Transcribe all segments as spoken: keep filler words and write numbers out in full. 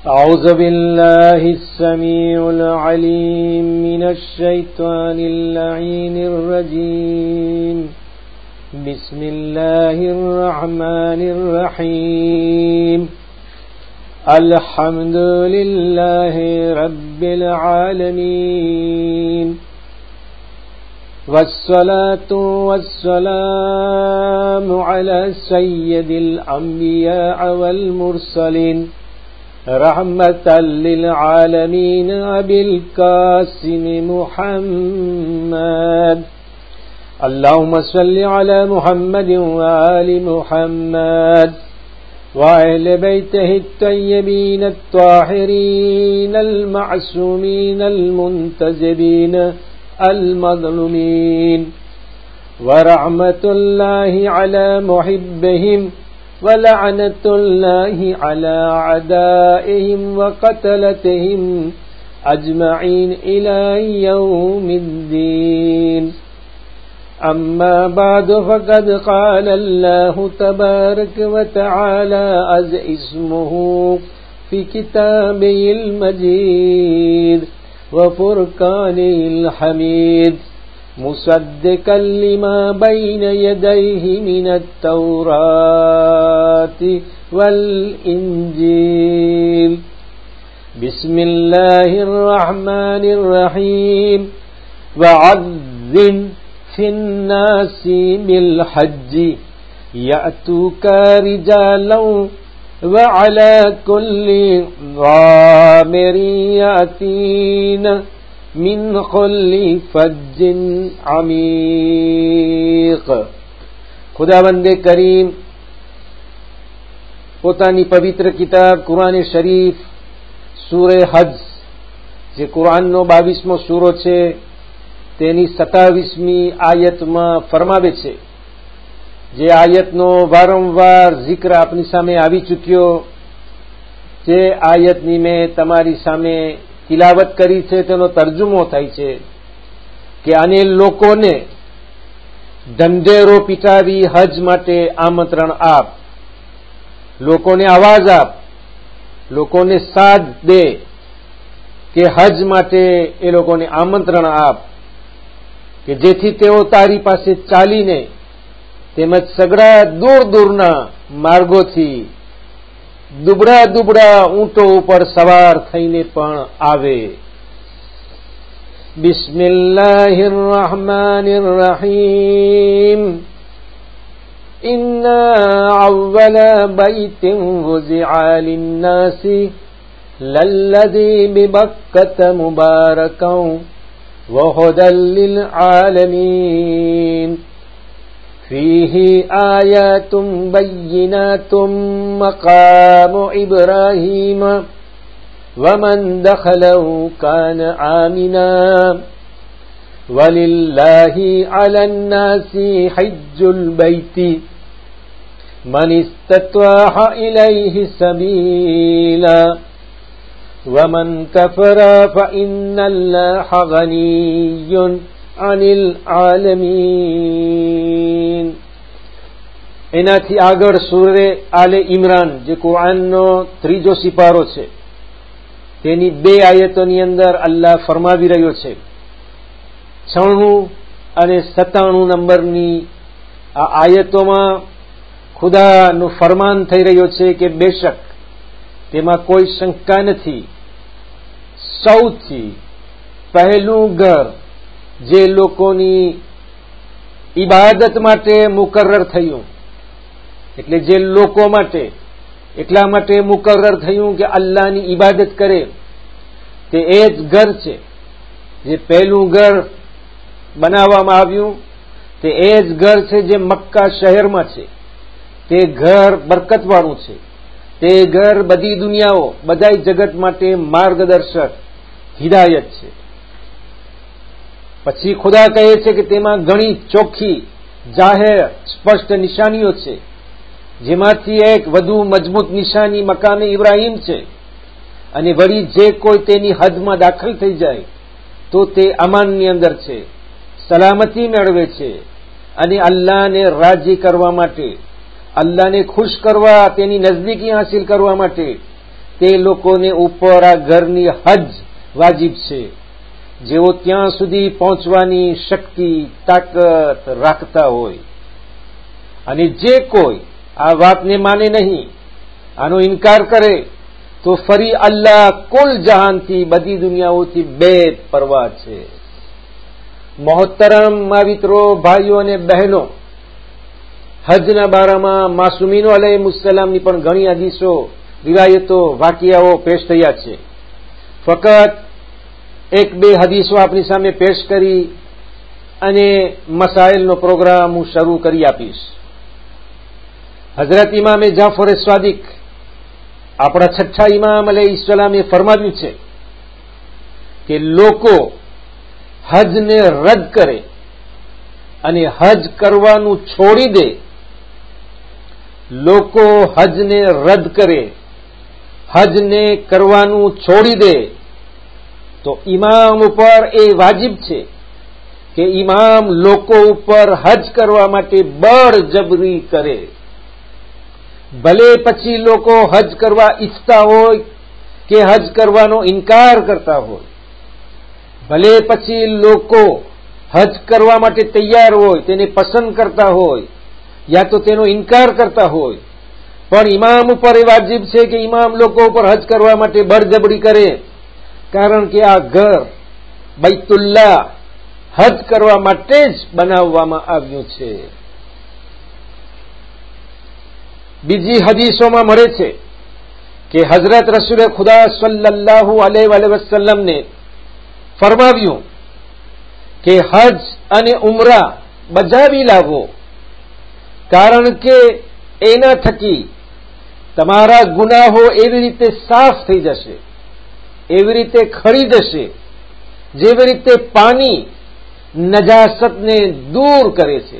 أعوذ بالله السميع العليم من الشيطان اللعين الرجيم. بسم الله الرحمن الرحيم. الحمد لله رب العالمين، والصلاة والسلام على سيد الأنبياء والمرسلين رحمة للعالمين أبي القاسم محمد. اللهم صل على محمد وآل محمد وأهل بيته الطيبين الطاهرين المعصومين المنتجبين المظلومين، ورحمة الله على محبهم ولعنة الله على أعدائهم وقتلتهم أجمعين إلى يوم الدين. أما بعد، فقد قال الله تبارك وتعالى عز اسمه في كتابه المجيد وفرقانه الحميد، مصدقا لما بين يديه من التوراة والإنجيل. بسم الله الرحمن الرحيم. وعذن في الناس بالحج يأتوك رجالا وعلى كل ضامر يأتين من كل فج عميق. ખુદાવંદે કરીમ પોતાની પવિત્ર કિતાબ કુરાન શરીફ સૂરે હજ, જે કુરાનનો બાવીસમો સૂરો છે, તેની સત્તાવીસમી આયતમાં ફરમાવે છે, જે આયતનો વારંવાર જિક્ર આપની સામે આવી ચૂક્યો, જે આયતની મેં તમારી સામે તિલાવત કરી છે, તેનો તર્જુમો થાય છે કે આને લોકોને ઢંઢેરો પીટાવી હજ માટે આમંત્રણ આપ, લોકોને આવાજ આપ, લોકોને સાદ દે કે હજ માટે એ લોકોને આમંત્રણ આપ, કે જેથી તેઓ તારી પાસે ચાલીને તેમજ સગળા દૂર દૂરના માર્ગોથી દુબળા દુબળા ઊંટો ઉપર સવાર થઈને પણ આવે. બિસ્મિલ્લાહિર રહમાનિર રહીમ. ઇન્ના અવ્વલા બૈતિન વુઝિઆ લિન્નાસી લલ્લઝી બિબક્કત મુબારકન વહુદલ લિલઆલમીન. فيه آيات بينات مقام إبراهيم ومن دخله كان آمنا ولله على الناس حج البيت من استطاع إليه سبيلا ومن كفر فإن الله غني અનિલ આલમીન. એનાથી આગળ સૂરે આલે ઇમરાન, જે કુરાનનો ત્રીજો સિપારો છે, તેની બે આયતોની અંદર અલ્લાહ ફરમાવી રહ્યો છે. છણું અને સત્તાણું નંબરની આ આયતોમાં ખુદાનું ફરમાન થઈ રહ્યો છે કે બેશક તેમાં કોઈ શંકા નથી, સૌથી પહેલું ઘર જે લોકોની ઇબાદત માટે મુકર્રર થયું, એટલે જે લોકો માટે એટલા માટે મુકર્રર થયું કે અલ્લાહની ઇબાદત કરે, તે એ જ ઘર છે. જે પહેલું ઘર બનાવવામાં આવ્યું તે એ જ ઘર છે જે મક્કા શહેરમાં છે. તે ઘર બરકતવાળું છે. તે ઘર બધી દુનિયાઓ, બધા જગત માટે માર્ગદર્શક હિદાયત છે. પછી ખુદા કહે છે કે તેમાં ઘણી ચોખ્ખી જાહેર સ્પષ્ટ નિશાનીઓ છે, જેમાંથી એક વધુ મજબૂત નિશાની મકામે ઇબ્રાહીમ છે. અને વળી જે કોઈ તેની હદમાં દાખલ થઈ જાય તો તે અમાનની અંદર છે, સલામતી મેળવે છે અને અલ્લાહને રાજી કરવા માટે, અલ્લાહને ખુશ કરવા, તેની નજદીકી હાંસિલ કરવા માટે તે લોકોને ઉપર આ ઘરની હજ વાજિબ છે, જેઓ ત્યાં સુધી પહોંચવાની શક્તિ તાકાત રાખતા હોય. અને જે કોઈ આ વાતને માને નહીં, આનો ઇનકાર કરે, તો ફરી અલ્લાહ કુલ જહાનથી, બધી દુનિયાઓથી બેપરવાહ છે. મોહતરમ માવિત્રો, ભાઈઓ અને બહેનો, હજના બારામાં માસુમીનો અલૈહિસ્સલામની પણ ઘણી હદીસો, રિવાયતો, વાકિયાઓ પેશ થયા છે. ફક્ત એક બે હદીસો આપની સામે પેશ કરી અને મસાઇલનો પ્રોગ્રામ હું શરૂ કરી આપીશ. હઝરત ઇમામે જાફર સ્વાદિક, આપણા છઠ્ઠા ઇમામ અલૈહિસ્સલામે ફરમાવ્યું છે કે લોકો હજને રદ કરે અને હજ કરવાનું છોડી દે, લોકો હજને રદ કરે, હજને કરવાનું છોડી દે, તો ઇમામ ઉપર એ વાજિબ છે કે ઇમામ લોકો ઉપર હજ કરવા માટે બળજબરી કરે. ભલે પછી લોકો હજ કરવા ઈચ્છતા હોય કે હજ કરવાનો ઇનકાર કરતા હોય, ભલે પછી લોકો હજ કરવા માટે તૈયાર હોય, તેને પસંદ કરતા હોય યા તો તેનો ઇનકાર કરતા હોય, પણ ઇમામ ઉપર એ વાજિબ છે કે ઇમામ લોકો ઉપર હજ કરવા માટે બળજબરી કરે, કારણ કે આ ઘર બૈતુલ્લાહ હજ કરવા માટે જ બનાવવામાં આવ્યું છે. બીજી હદીસોમાં મળે છે કે હઝરત રસૂલ ખુદા સલ્લલ્લાહુ અલૈહિ વસલ્લમને ફરમાવ્યું કે હજ અને ઉમરા બજાવી લાવો, કારણ કે એના થકી તમારા ગુનાહો એવી રીતે સાફ થઈ જશે, એવી રીતે ખરી જશે, જેવી રીતે પાણી નજાસતને દૂર કરે છે,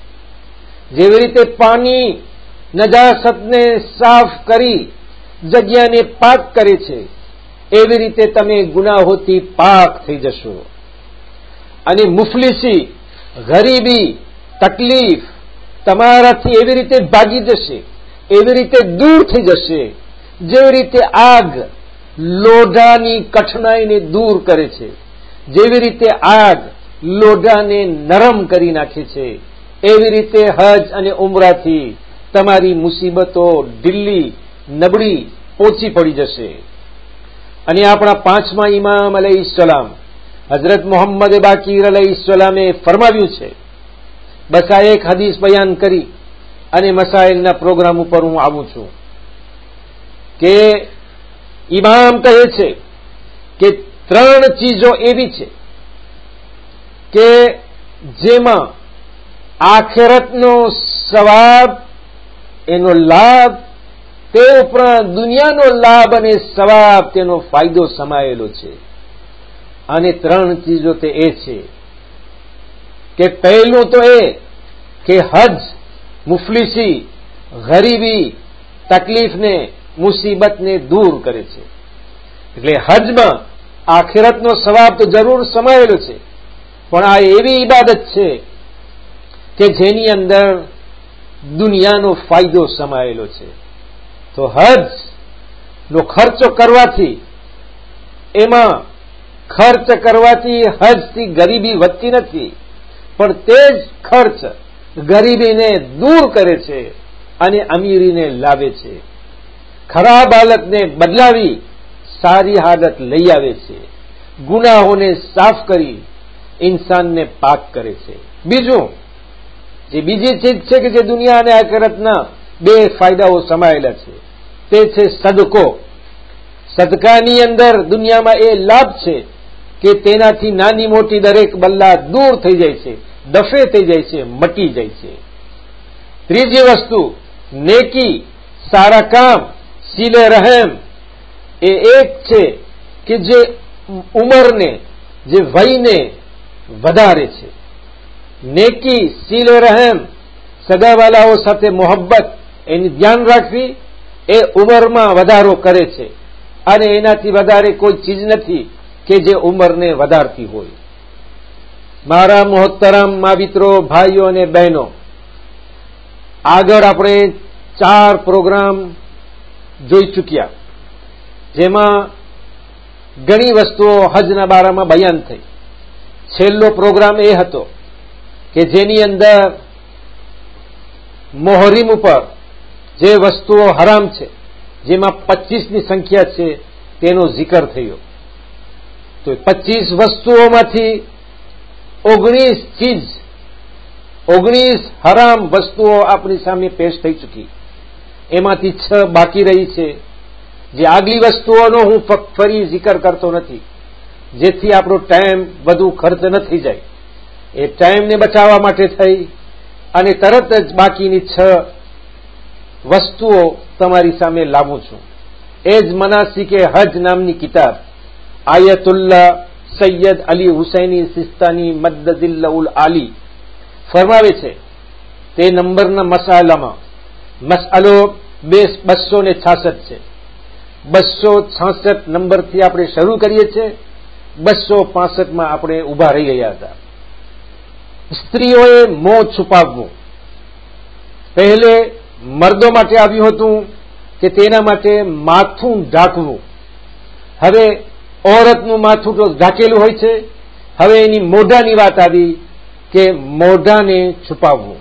જેવી રીતે પાણી નજાસતને સાફ કરી જગ્યાને પાક કરે છે, એવી રીતે તમે ગુનાહોથી પાક થઈ જશો. અને મુફલિસી, ગરીબી, તકલીફ તમારાથી એવી રીતે ભાગી જશે, એવી રીતે દૂર થઈ જશે, જેવી રીતે આગ લોઢાની કઠણાઈને દૂર કરે છે, જેવી રીતે આગ લોઢાને નરમ કરી નાખે છે, એવી રીતે હજ અને ઉમરાથી તમારી મુસીબતો ઢીલી નબળી ઓછી પડી જશે. અને આપણા પાંચમા ઇમામ અલૈહિસ્સલામ હઝરત મોહમ્મદ બાકીર અલૈહિસ્સલામે ફરમાવ્યું છે. બસ આ એક હદીસ બયાન કરી અને મસાઇલના પ્રોગ્રામ ઉપર હું આવું છું કે ઇમામ કહે છે કે ત્રણ ચીજો એવી છે કે જેમાં આખિરતનો સવાબ, એનો લાભ, તે ઉપરાંત દુનિયાનો લાભ અને સવાબ, તેનો ફાયદો સમાયેલો છે. અને ત્રણ ચીજો તે એ છે કે પહેલું તો એ કે હજ મુફલિસી, ગરીબી, તકલીફને, મુસીબતને દૂર કરે છે. એટલે હજમાં આખિરતનો સવાબ તો જરૂર સમાયેલો છે, પણ આ એવી ઇબાદત છે કે જેની અંદર દુનિયાનો ફાયદો સમાયેલો છે. તો હજ નો ખર્ચો કરવાથી, એમાં ખર્ચ કરવાથી હજથી ગરીબી વધતી નથી, પણ તે જ ખર્ચ ગરીબીને દૂર કરે છે અને અમીરીને લાવે છે. ખરાબ હાલતને બદલાવી સારી હાલત લઈ આવે છે. ગુનાહોને સાફ કરી ઇન્સાનને પાક કરે છે. બીજું, જે બીજી ચીજ છે કે જે દુનિયા અને આખિરતના બે ફાયદાઓ સમાયેલા છે, તે છે સદકો. સદકાની અંદર દુનિયામાં એ લાભ છે કે તેનાથી નાની મોટી દરેક બલ્લા દૂર થઈ જાય છે, દફે થઈ જાય છે, મટી જાય છે. ત્રીજી વસ્તુ નેકી, સારા કામ, સિલે રહેમ, એ એક છે કે જે ઉંમરને, જે વયને વધારે છે. નેકી, સિલે રહેમ, સગાવાલાઓ સાથે મોહબ્બત, એની ધ્યાન રાખવી, એ ઉંમરમાં વધારો કરે છે. અને એનાથી વધારે કોઈ ચીજ નથી કે જે ઉંમરને વધારતી હોય. મારા મોહતરમ માવિત્રો, ભાઈઓ અને બહેનો, આગળ આપણે ચાર પ્રોગ્રામ જોઈ ચૂક્યા જેમાં ઘણી વસ્તુઓ હજના બારામાં બયાન થઈ. છેલ્લો પ્રોગ્રામ એ હતો કે જેની અંદર મોહરીમ ઉપર જે વસ્તુઓ હરામ છે, જેમાં પચીસની સંખ્યા છે, તેનો જિકર થયો. તો પચીસ વસ્તુઓમાંથી ઓગણીસ ચીજ ઓગણીસ હરામ વસ્તુઓ આપણી સામે પેશ થઈ ચૂકી. એમાંથી છ બાકી રહી છે, જે આગલી વસ્તુઓનો હું ફરી જિકર કરતો નથી, જેથી આપણો ટાઈમ વધુ ખર્ચ ન થઈ જાય. એ ટાઈમને બચાવવા માટે થઈ અને તરત જ બાકીની છ વસ્તુઓ તમારી સામે લાવું છું. એ જ મનાસિકે હજ નામની કિતાબ આયતુલ્લાહ સૈયદ અલી હુસૈની સિસ્તાની મદ્દઝિલ્લાઉલ આલી ફરમાવે છે, તે નંબરના મસાલામાં મસઅલો બસો ને છાસઠ છે. બસો છાસઠ નંબરથી આપણે શરૂ કરીએ છીએ. બસો પાસઠમાં આપણે ઉભા રહી ગયા હતા. સ્ત્રીઓએ મોં છુપાવવું. પહેલે મર્દો માટે આવ્યું હતું કે તેના માટે માથું ઢાંકવું. હવે ઓરતનું માથું તો ઢાંકેલું હોય છે, હવે એની મોઢાની વાત આવી કે મોઢાને છુપાવવું.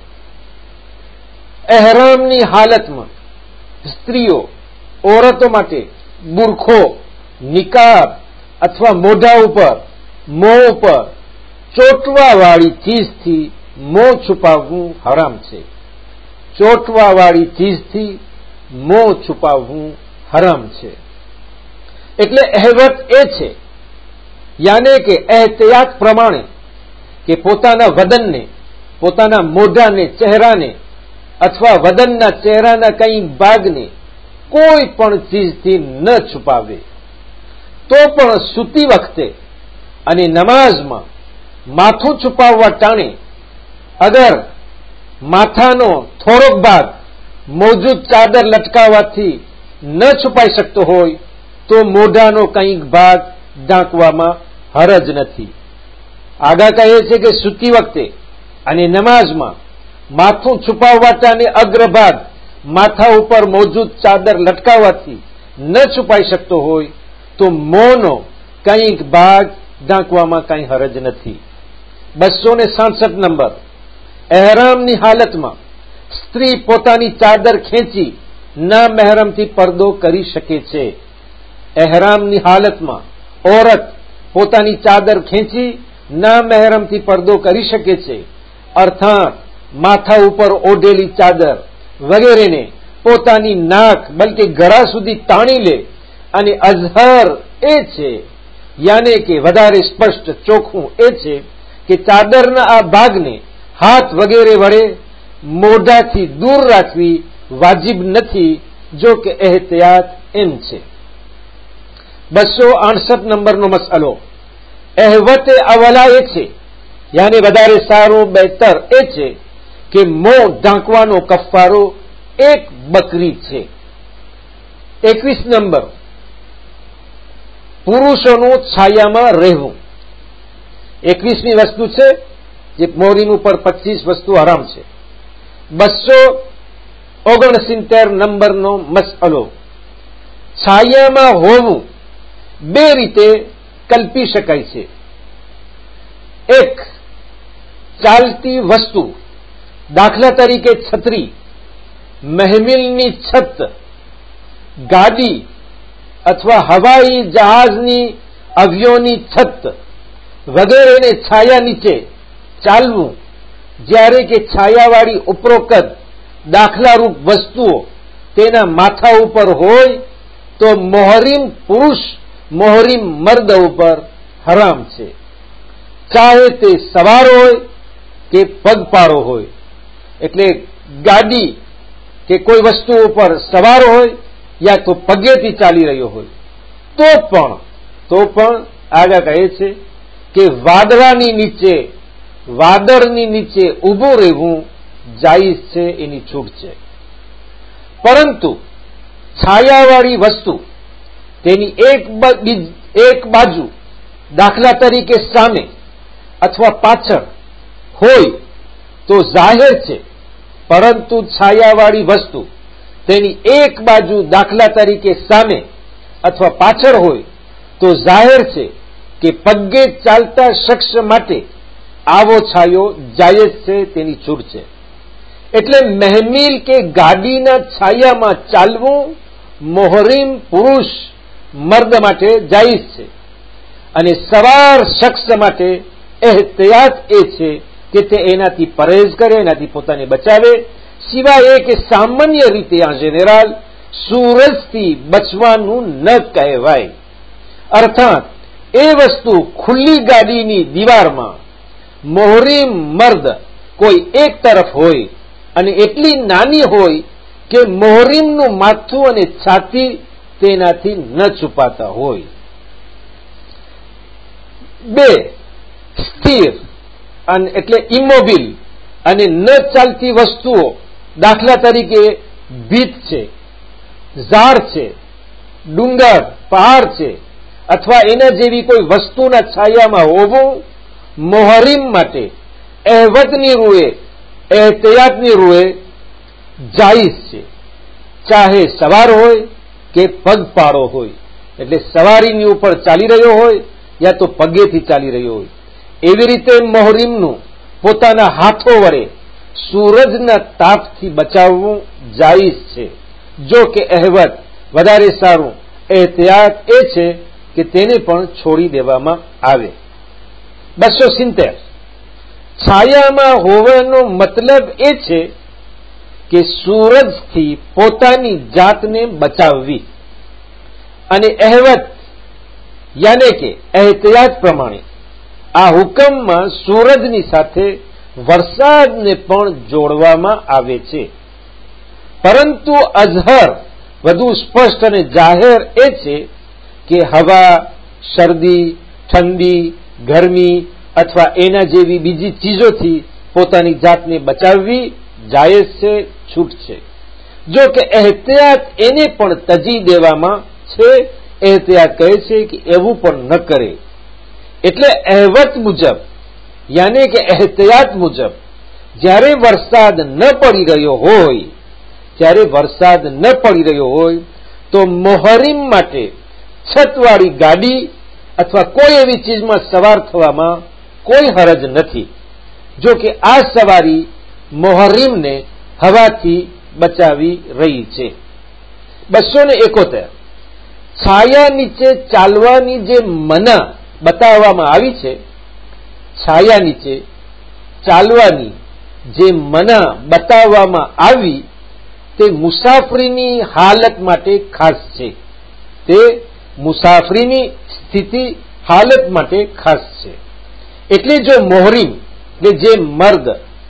એહરામની હાલતમાં સ્ત્રીઓ ઓરતો માટે બુરખો, નિકાબ અથવા મોઢા ઉપર, મોં ઉપર ચોંટવાવાળી ચીજથી મોં છુપાવવું હરામ છે. ચોંટવાવાળી ચીજથી મોં છુપાવવું હરામ છે. એટલે અહેવત એ છે, યાને કે એહતિયાત પ્રમાણે કે પોતાના વદનને, પોતાના મોઢાને, ચહેરાને અથવા વદનના ચહેરાના કંઈ ભાગને કોઈ પણ ચીજથી ન છુપાવે. તો પણ સૂતી વખતે અને નમાઝમાં માથું છુપાવવા ટાણે અગર માથાનો થોડોક ભાગ મોજૂદ ચાદર લટકાવવાથી ન છુપાઈ શકતો હોય તો મોઢાનો કંઈક ભાગ ઢાંકવામાં હરજ નથી. આગા કહે છે કે સૂતી વખતે અને નમાઝમાં માથું છુપાવવા ટાણે અગ્રભાગ માથા ઉપર મોજૂદ ચાદર લટકાવવાથી ન છુપાઈ શકતો હોય તો મોંનો કંઈક ભાગ ઢાંકવામાં કંઈ હરજ નથી. બસો ને સાડસઠ નંબર. એહરામની હાલતમાં સ્ત્રી પોતાની ચાદર ખેંચી ના મહેરમથી પડદો કરી શકે છે. એહરામની હાલતમાં ઓરત પોતાની ચાદર ખેંચી ના મહેરમથી પડદો કરી શકે છે. અર્થાત માથા ઉપર ઓઢેલી ચાદર વગેરેને પોતાની નાક બલકે ગળા સુધી તાણી લે અને અઝહર એ છે, યાને કે વધારે સ્પષ્ટ ચોખ્ખું એ છે કે ચાદરના આ ભાગને હાથ વગેરે વડે મોઢાથી દૂર રાખવી વાજિબ નથી, જો કે એહતિયાત એમ છે. બસો આડસઠ નંબરનો મસઅલો અહેવતે અવલા એ છે, યાને વધારે સારું બહેતર એ છે કે મોં ઢાંકવાનો કફારો એક બકરી છે. એકવીસ નંબર પુરુષોનું છાયામાં રહેવું. એકવીસમી વસ્તુ છે જે મોહરીમ ઉપર પચીસ વસ્તુ હરામ છે. બસો ઓગણસિત્તેર નંબરનો મસઅલો છાયામાં હોવું બે રીતે કલ્પી શકાય છે. એક, ચાલતી વસ્તુ, દાખલા તરીકે છત્રી, મહેમિલની છત, ગાડી અથવા હવાઈ જહાજની અવિયોની છત વગેરેને છાયા નીચે ચાલવું, જ્યારે કે છાયાવાળી ઉપરોક્ત દાખલારૂપ વસ્તુઓ તેના માથા ઉપર હોય તો મોહરીમ પુરુષ મોહરીમ મર્દ ઉપર હરામ છે, ચાહે તે સવાર હોય કે પગપાળો હોય. એટલે ગાડી કે કોઈ વસ્તુ ઉપર સવાર હોય યા તો પગેથી ચાલી રહ્યો હોય તો પણ તો પણ આગળ કહે છે કે વાદળાની નીચે વાદળની નીચે ઊભું રહેવું જાયઝ છે, એની છૂટ છે. પરંતુ છાયાવાળી વસ્તુ તેની એક એક બાજુ દાખલા તરીકે સામે અથવા પાછળ હોય તો જાહેર છે, પરંતુ છાયાવાળી વસ્તુ તેની એક બાજુ દાખલા તરીકે સામે અથવા પાછળ હોય તો જાહેર છે કે પગે ચાલતા શખ્સ માટે આવો છાયો જાયજ છે, તેની છૂટ છે. એટલે મહેમીલ કે ગાડીના છાયામાં ચાલવું મોહરીમ પુરુષ મર્દ માટે જાયજ છે. અને સવાર શખ્સ માટે એહતિયાત એ છે કે તે એનાથી પરેજ કરે, એનાથી પોતાને બચાવે, સિવાય એ કે સામાન્ય રીતે આ જેનેરાલ સૂરજથી બચવાનું ન કહેવાય. અર્થાત એ વસ્તુ ખુલ્લી ગાડીની દીવારમાં મોહરીમ મર્દ કોઈ એક તરફ હોય અને એટલી નાની હોય કે મોહરીમનું માથું અને છાતી તેનાથી ન છુપાતા હોય. બે, સ્થિર અને એટલે ઇમોબિલ અને ન ચાલતી વસ્તુઓ, દાખલા તરીકે ભીત છે, ઝાડ છે, ડુંગર પહાડ છે અથવા એના જેવી કોઈ વસ્તુના છાયામાં હોવું મોહરીમ માટે અહેવતની રૂએ, એહતિયાતની રૂએ જાયઝ છે, ચાહે સવાર હોય કે પગપાળો હોય. એટલે સવારીની ઉપર ચાલી રહ્યો હોય યા તો પગેથી ચાલી રહ્યો હોય. એવી રીતે મોહરીમનું પોતાના હાથો વડે સૂરજના તાપથી બચાવવું જાયઝ છે. જો કે અહેવત વધારે સારું એહતિયાત એ છે કે તેને પણ છોડી દેવામાં આવે. બસો સિત્તેર, છાયામાં હોવાનો મતલબ એ છે કે સૂરજથી પોતાની જાતને બચાવવી. અને અહેવત યાને કે એહતિયાત પ્રમાણે આ હુકમમાં સૂરજની સાથે વરસાદને પણ જોડવામાં આવે છે. પરંતુ અઝહર વધુ સ્પષ્ટ અને જાહેર એ છે કે હવા, શરદી, ઠંડી, ગરમી અથવા એના જેવી બીજી ચીજોથી પોતાની જાતને બચાવવી જાયઝ છે, છૂટ છે. જો કે એહતિયાત એને પણ તજી દેવામાં છે. એહતિયાત કહે છે કે એવું પણ ન કરે. એટલે અહેવત મુજબ યાને કે એહતિયાત મુજબ જ્યારે વરસાદ ન પડી રહ્યો હોય જ્યારે વરસાદ ન પડી રહ્યો હોય તો મોહરીમ માટે છતવાળી ગાડી અથવા કોઈ એવી ચીજમાં સવાર થવામાં કોઈ હરજ નથી. જો કે આ સવારી મોહરીમને હવાથી બચાવી રહી છે. બસો ને એકોતેર, છાયા નીચે ચાલવાની જે મના બતાવવામાં આવી છે, છાયા નીચે ચાલવાની જે મના બતાવવામાં આવી તે મુસાફરીની હાલત માટે ખાસ છે. તે મુસાફરીની સ્થિતિ હાલત માટે ખાસ છે. એટલે જો મોહરીમ કે જે મર્દ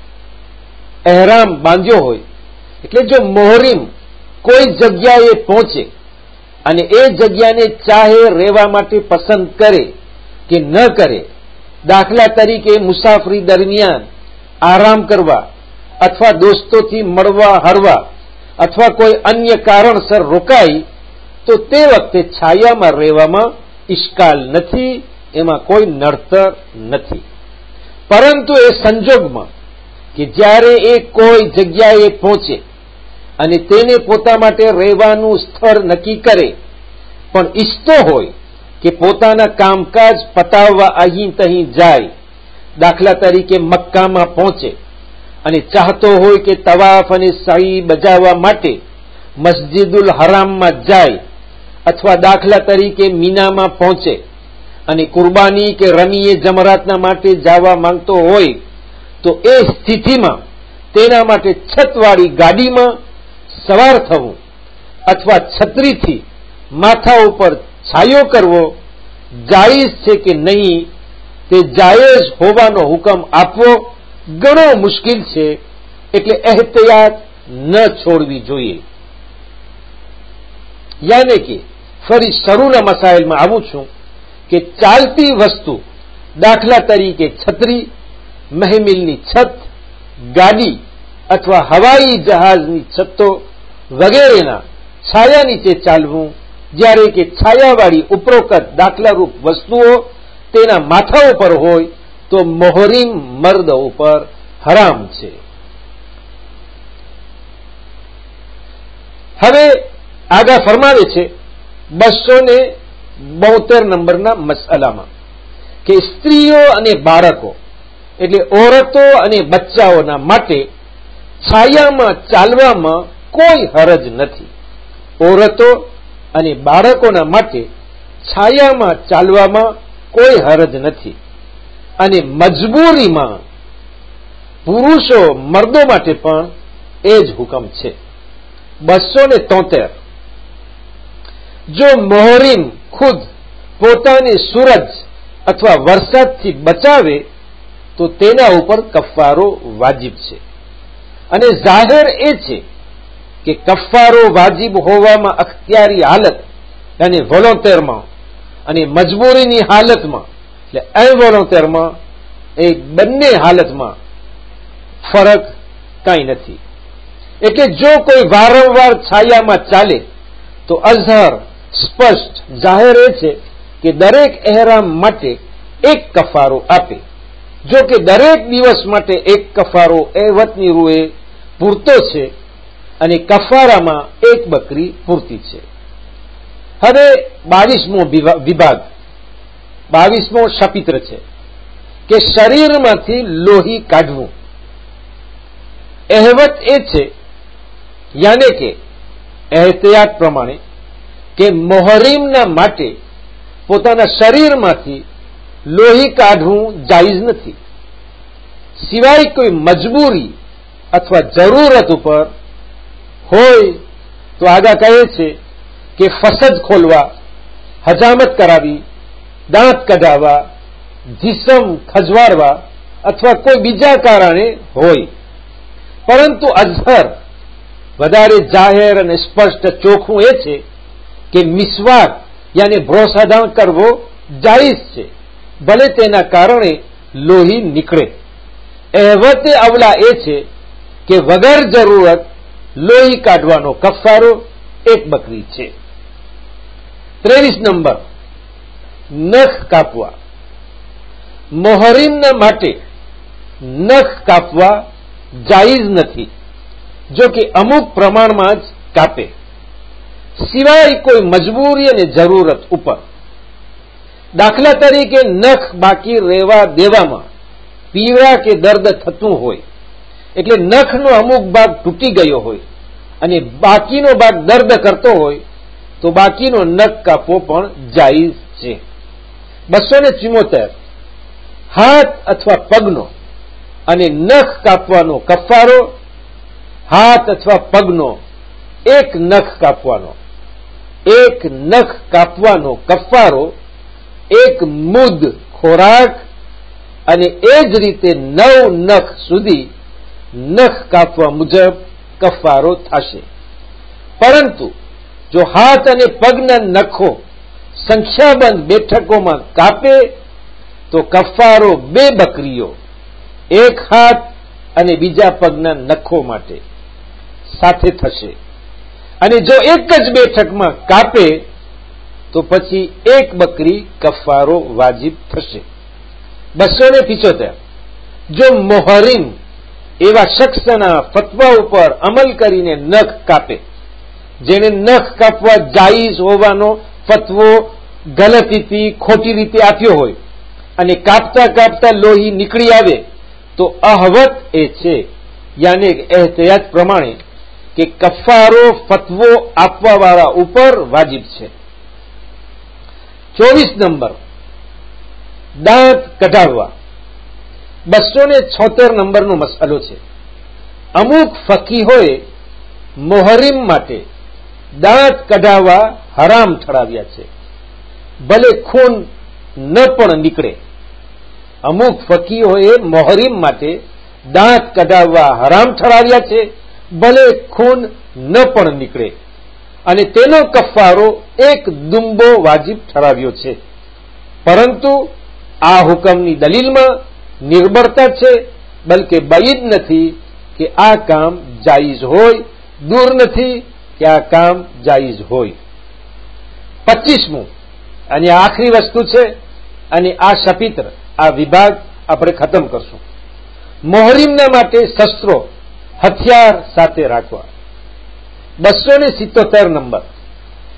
એહરામ બાંધ્યો હોય, એટલે જો મોહરીમ કોઈ જગ્યાએ પહોંચે અને એ જગ્યાને ચાહે રહેવા માટે પસંદ કરે કે ન કરે, દાખલા તરીકે મુસાફરી દરમિયાન આરામ કરવા અથવા દોસ્તોથી મળવા હરવા અથવા કોઈ અન્ય કારણસર રોકાય તો તે વખતે છાયામાં રહેવામાં ઇશ્કાલ નથી, એમાં કોઈ નડતર નથી. પરંતુ એ સંજોગમાં કે જ્યારે એ કોઈ જગ્યાએ પહોંચે અને તેને પોતા માટે રહેવાનું સ્થળ નક્કી કરે પણ ઈચ્છતો હોય કે પોતાના કામકાજ પતાવવા અહીં તહીં જાય, દાખલા તરીકે મક્કામાં પહોંચે અને ચાહતો હોય કે તવાફ અને સાઈ બજાવવા માટે મસ્જિદુલ હરામમાં જાય અથવા દાખલા તરીકે મીનામાં પહોંચે અને કુરબાની કે રમીએ જમરાતના માટે જવા માંગતો હોય તો એ સ્થિતિમાં તેના માટે છતવાળી ગાડીમાં સવાર થવું અથવા છત્રીથી માથા ઉપર છાયો કરવો જાયઝ છે કે નહીં તે જાયઝ હોવાનો હુકમ આપવો ઘણો મુશ્કેલ છે. એટલે એહતિયાત ન છોડવી જોઈએ. યાને કે ફરી શરૂના મસાઇલમાં આવું છું કે ચાલતી વસ્તુ દાખલા તરીકે છત્રી, મહેમિલની છત, ગાડી અથવા હવાઈ જહાજની છતો વગેરેના છાયા નીચે ચાલવું, જ્યારે કે છાયાવાળી ઉપરોક્ત દાખલારૂપ વસ્તુઓ તેના માથા ઉપર હોય તો મોહરીમ મર્દ ઉપર હરામ છે. હવે આગળ ફરમાવે છે બસો ને બોતેર નંબરના મસલામાં કે સ્ત્રીઓ અને બાળકો એટલે ઓરતો અને બચ્ચાઓના માટે છાયામાં ચાલવામાં કોઈ હરજ નથી. ઓરતો અને બાળકોના માટે છાયામાં ચાલવામાં કોઈ હરજ નથી. અને મજબૂરીમાં પુરુષો મર્દો માટે પણ એ જ હુકમ છે. બસો ને તોતેર જો મોહરીમ ખુદ પોતાને સૂરજ અથવા વરસાદથી બચાવે તો તેના ઉપર કફારો વાજિબ છે. અને જાહેર એ છે કે કફારો વાજિબ હોવામાં અખ્તિયારી હાલત અને વોલોન્ટેરમાં અને મજબૂરીની હાલતમાં એટલે ઇનવોલોન્ટેરમાં એ બંને હાલતમાં ફરક કાંઈ નથી. એટલે જો કોઈ વારંવાર છાયામાં ચાલે તો અઝહર સ્પષ્ટ જાહેર એ છે કે દરેક એહરામ માટે એક કફારો આપે. જો કે દરેક દિવસ માટે એક કફારો એ વતની રૂએ પૂરતો છે અને કફારામાં એક બકરી પૂરતી છે. હવે બાવીસમો વિભાગ બાવીસમો શપિત્ર છે કે શરીરમાંથી લોહી કાઢવું. અહેવત એ છે યાને કે એહતિયાત પ્રમાણે કે મોહરીમના માટે પોતાના શરીરમાંથી લોહી કાઢવું જાયઝ નથી, સિવાય કોઈ મજબૂરી અથવા જરૂરત ઉપર હોય તો આગા કહે છે કે ફસદ ખોલવા, હજામત કરાવી, દાંત કઢાવવા, જીસમ ખજવાડવા અથવા કોઈ બીજા કારણે હોય. પરંતુ અઝહર વધારે જાહેર અને સ્પષ્ટ ચોખ્ખું એ છે કે મિસવાક યાને ભ્રોસાદાણ કરવો જાયઝ છે, ભલે તેના કારણે લોહી નીકળે. અહેવતે અવલા એ છે કે વગર જરૂરત લોહી કાઢવાનો કફારો એક બકરી છે. ત્રેવીસ નંબર નખ કાપવા. મોહરીમના માટે નખ કાપવા જાયઝ નથી, જો કે અમુક પ્રમાણમાં જ કાપે, સિવાય કોઈ મજબૂરી અને જરૂરત ઉપર. દાખલા તરીકે નખ બાકી રહેવા દેવામાં પીડા કે દર્દ થતું હોય, એટલે નખનો અમુક ભાગ તૂટી ગયો હોય અને બાકીનો ભાગ દર્દ કરતો હોય તો બાકીનો નખ કાપવો પણ જાયઝ છે. બસો ને ચુમ્મોતેર હાથ અથવા પગનો અને નખ કાપવાનો કફારો. હાથ અથવા પગનો એક નખ કાપવાનો એક નખ કાપવાનો કફારો એક મુદ ખોરાક અને એ જ રીતે નવ નખ સુધી નખ કાપવા મુજબ કફારો થશે. પરંતુ જો હાથ અને પગના નખો સંખ્યાબંધ બેઠકોમાં કાપે તો કફારો બે બકરીઓ, એક હાથ અને બીજા પગના નખો માટે સાથે થશે. અને જો એક જ બેઠકમાં કાપે તો પછી એક બકરી કફારો વાજિબ થશે. બસો ને પિચોતેર જો મોહરીમ એવા શખ્સના ફતવા ઉપર અમલ કરીને નખ કાપે, જેને નખ કાપવા જાયઝ હોવાનો ફતવો ગલતીથી ખોટી રીતે આપ્યો હોય અને કાપતા કાપતા લોહી નીકળી આવે તો અહવત એ છે યાને એહતિયાત પ્રમાણે કે કફારો ફતવો આપવાવાળા ઉપર વાજિબ છે. ચોવીસ નંબર દાંત કઢાવવા. બસો ને છોતેર નંબરનો મસલો છે. અમુક ફકીહોએ મોહરીમ માટે દાંત કઢાવવા હરામ ઠરાવ્યા છે, ભલે ખૂન ન પણ નીકળે. અમુક ફકીહોએ મોહરીમ માટે દાંત કઢાવવા હરામ ઠરાવ્યા છે, ભલે ખૂન ન પણ નીકળે. અને તેનો કફારો એક દુંબો વાજિબ ઠરાવ્યો છે. પરંતુ આ હુકમની દલીલમાં નિર્બળતા છે, બલકે બઈદ નથી કે આ કામ જાયઝ હોય, દૂર નથી કે આ કામ જાયઝ હોય. પચીસમું અને આખરી વસ્તુ છે અને આ શપિત્ર આ વિભાગ આપણે ખતમ કરશું. મોહરીમના માટે શસ્ત્રો હથિયાર સાથે રાખવા. બસો ને સિત્તોતેર નંબર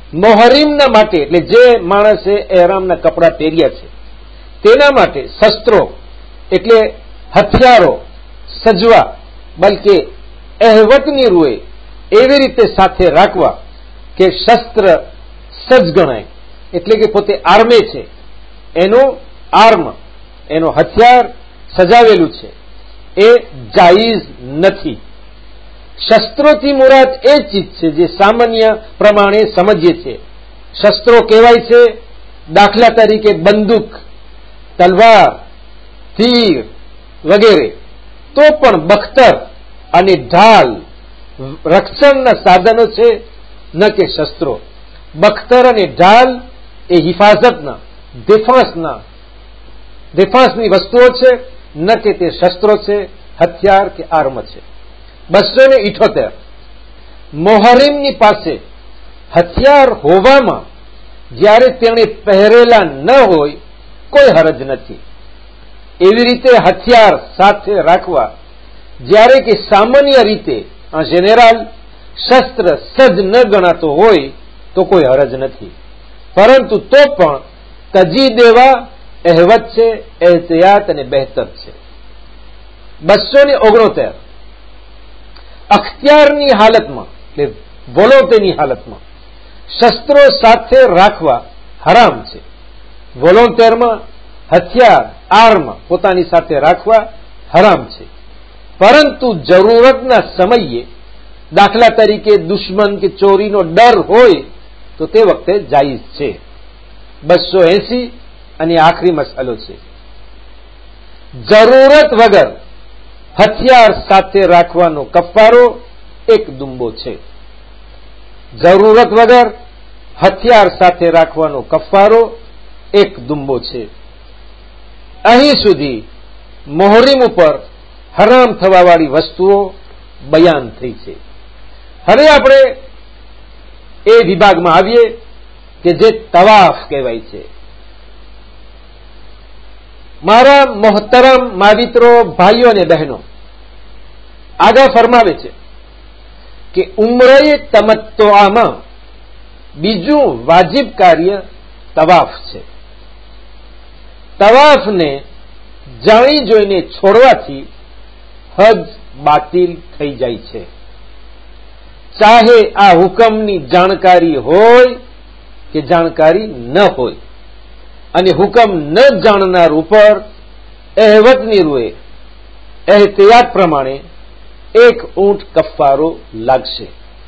મોહરીમના માટે એટલે જે માણસે એહરામના કપડાં પહેર્યા છે તેના માટે શસ્ત્રો એટલે હથિયારો સજવા, બલકે એહવતની રૂએ એવી રીતે સાથે રાખવા કે શસ્ત્ર સજ્જ ગણાય, એટલે કે પોતે આર્મે છે, એનો આર્મ એનો હથિયાર સજાવેલું છે, એ જાયઝ નથી. શસ્ત્રોથી મુરાદ એ ચીજ છે જે સામાન્ય પ્રમાણે સમજીએ છીએ. શસ્ત્રો કહેવાય છે દાખલા તરીકે બંદૂક, તલવાર, તીર વગેરે. તો પણ બખ્તર અને ઢાલ રક્ષણના સાધનો છે, ન કે શસ્ત્રો. બખ્તર અને ઢાલ એ હિફાજતના ડિફાન્સના ડિફાન્સની વસ્તુઓ છે, ન કે તે શસ્ત્રો છે, હથિયાર કે આર્મ છે. બસો ને ઇઠોતેર મોહરીમની પાસે હથિયાર હોવામાં જ્યારે તેણે પહેરેલા ન હોય કોઈ હરજ નથી. એવી રીતે હથિયાર સાથે રાખવા જ્યારે કે સામાન્ય રીતે જેનેરાલ શસ્ત્ર સજ્જ ન ગણાતો હોય તો કોઈ હરજ નથી, પરંતુ તો પણ તજી દેવા એહવત છે, એહતિયાત અને બહેતર છે. બસો ને ઓગણોતેર અખ્તિયારની હાલતમાં એટલે વોલોન્ટેની હાલતમાં શસ્ત્રો સાથે રાખવા હરામ છે. વોલોન્ટેરમાં હથિયાર આર્મ પોતાની સાથે રાખવા હરામ છે, પરંતુ જરૂરતના સમયે દાખલા તરીકે દુશ્મન કે ચોરીનો ડર હોય તો તે વખતે જાયઝ છે. બસો એસી અને આખરી મસલો છે, જરૂરત વગર હથિયાર સાથે રાખવાનો કફારો એક દુંબો છે. જરૂરત વગર હથિયાર સાથે રાખવાનો કફારો એક દુંબો છે. અહીં સુધી મોહરીમ ઉપર હરામ થવાવાળી વસ્તુઓ બયાન થઈ છે. હવે આપણે એ વિભાગમાં આવીએ કે જે તવાફ કહેવાય છે. મારા મોહતરમ માવિત્રો, ભાઈઓ અને બહેનો, આગળ ફરમાવે છે કે ઉમ્રએ તમત્તુઆમાં બીજું વાજિબ કાર્ય તવાફ છે. તવાફને જાણી જોઈને છોડવાથી હજ બાતિલ થઈ જાય છે, ચાહે આ હુકમની જાણકારી હોય કે જાણકારી ન હોય. અને હુકમ ન જાણનાર ઉપર એહવતની રૂએ એહતિયાત પ્રમાણે એક ઊંટ કફારો લાગશે.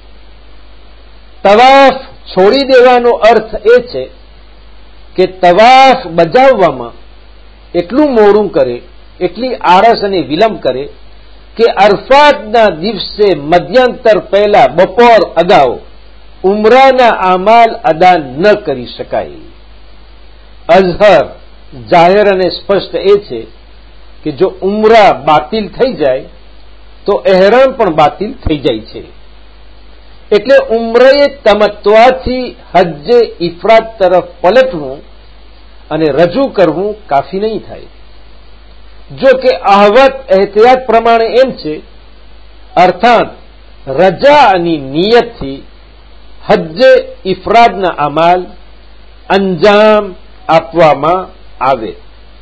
તવાફ છોડી દેવાનો અર્થ એ છે કે તવાફ બજાવવામાં એટલું મોડું કરે, એટલી આળસ અને વિલંબ કરે કે અરફાતના દિવસે મધ્યંતર પહેલા બપોર અગાઉ ઉમરાના આમાલ અદા ન કરી શકાય. અઝહર જાહેર અને સ્પષ્ટ એ છે કે જો ઉમરા બાતિલ થઈ જાય તો એહરામ પણ બાતિલ થઈ જાય છે. એટલે ઉમરે તમત્તુઆથી હજ્જે ઇફરાદ તરફ પલટવું અને રજૂ કરવું કાફી નહીં થાય. જો કે અહવત એહતિયાત પ્રમાણે એમ છે, અર્થાત રજા અને નિયતથી હજ્જે ઇફરાદના અમાલ અંજામ આપવામાં આવે.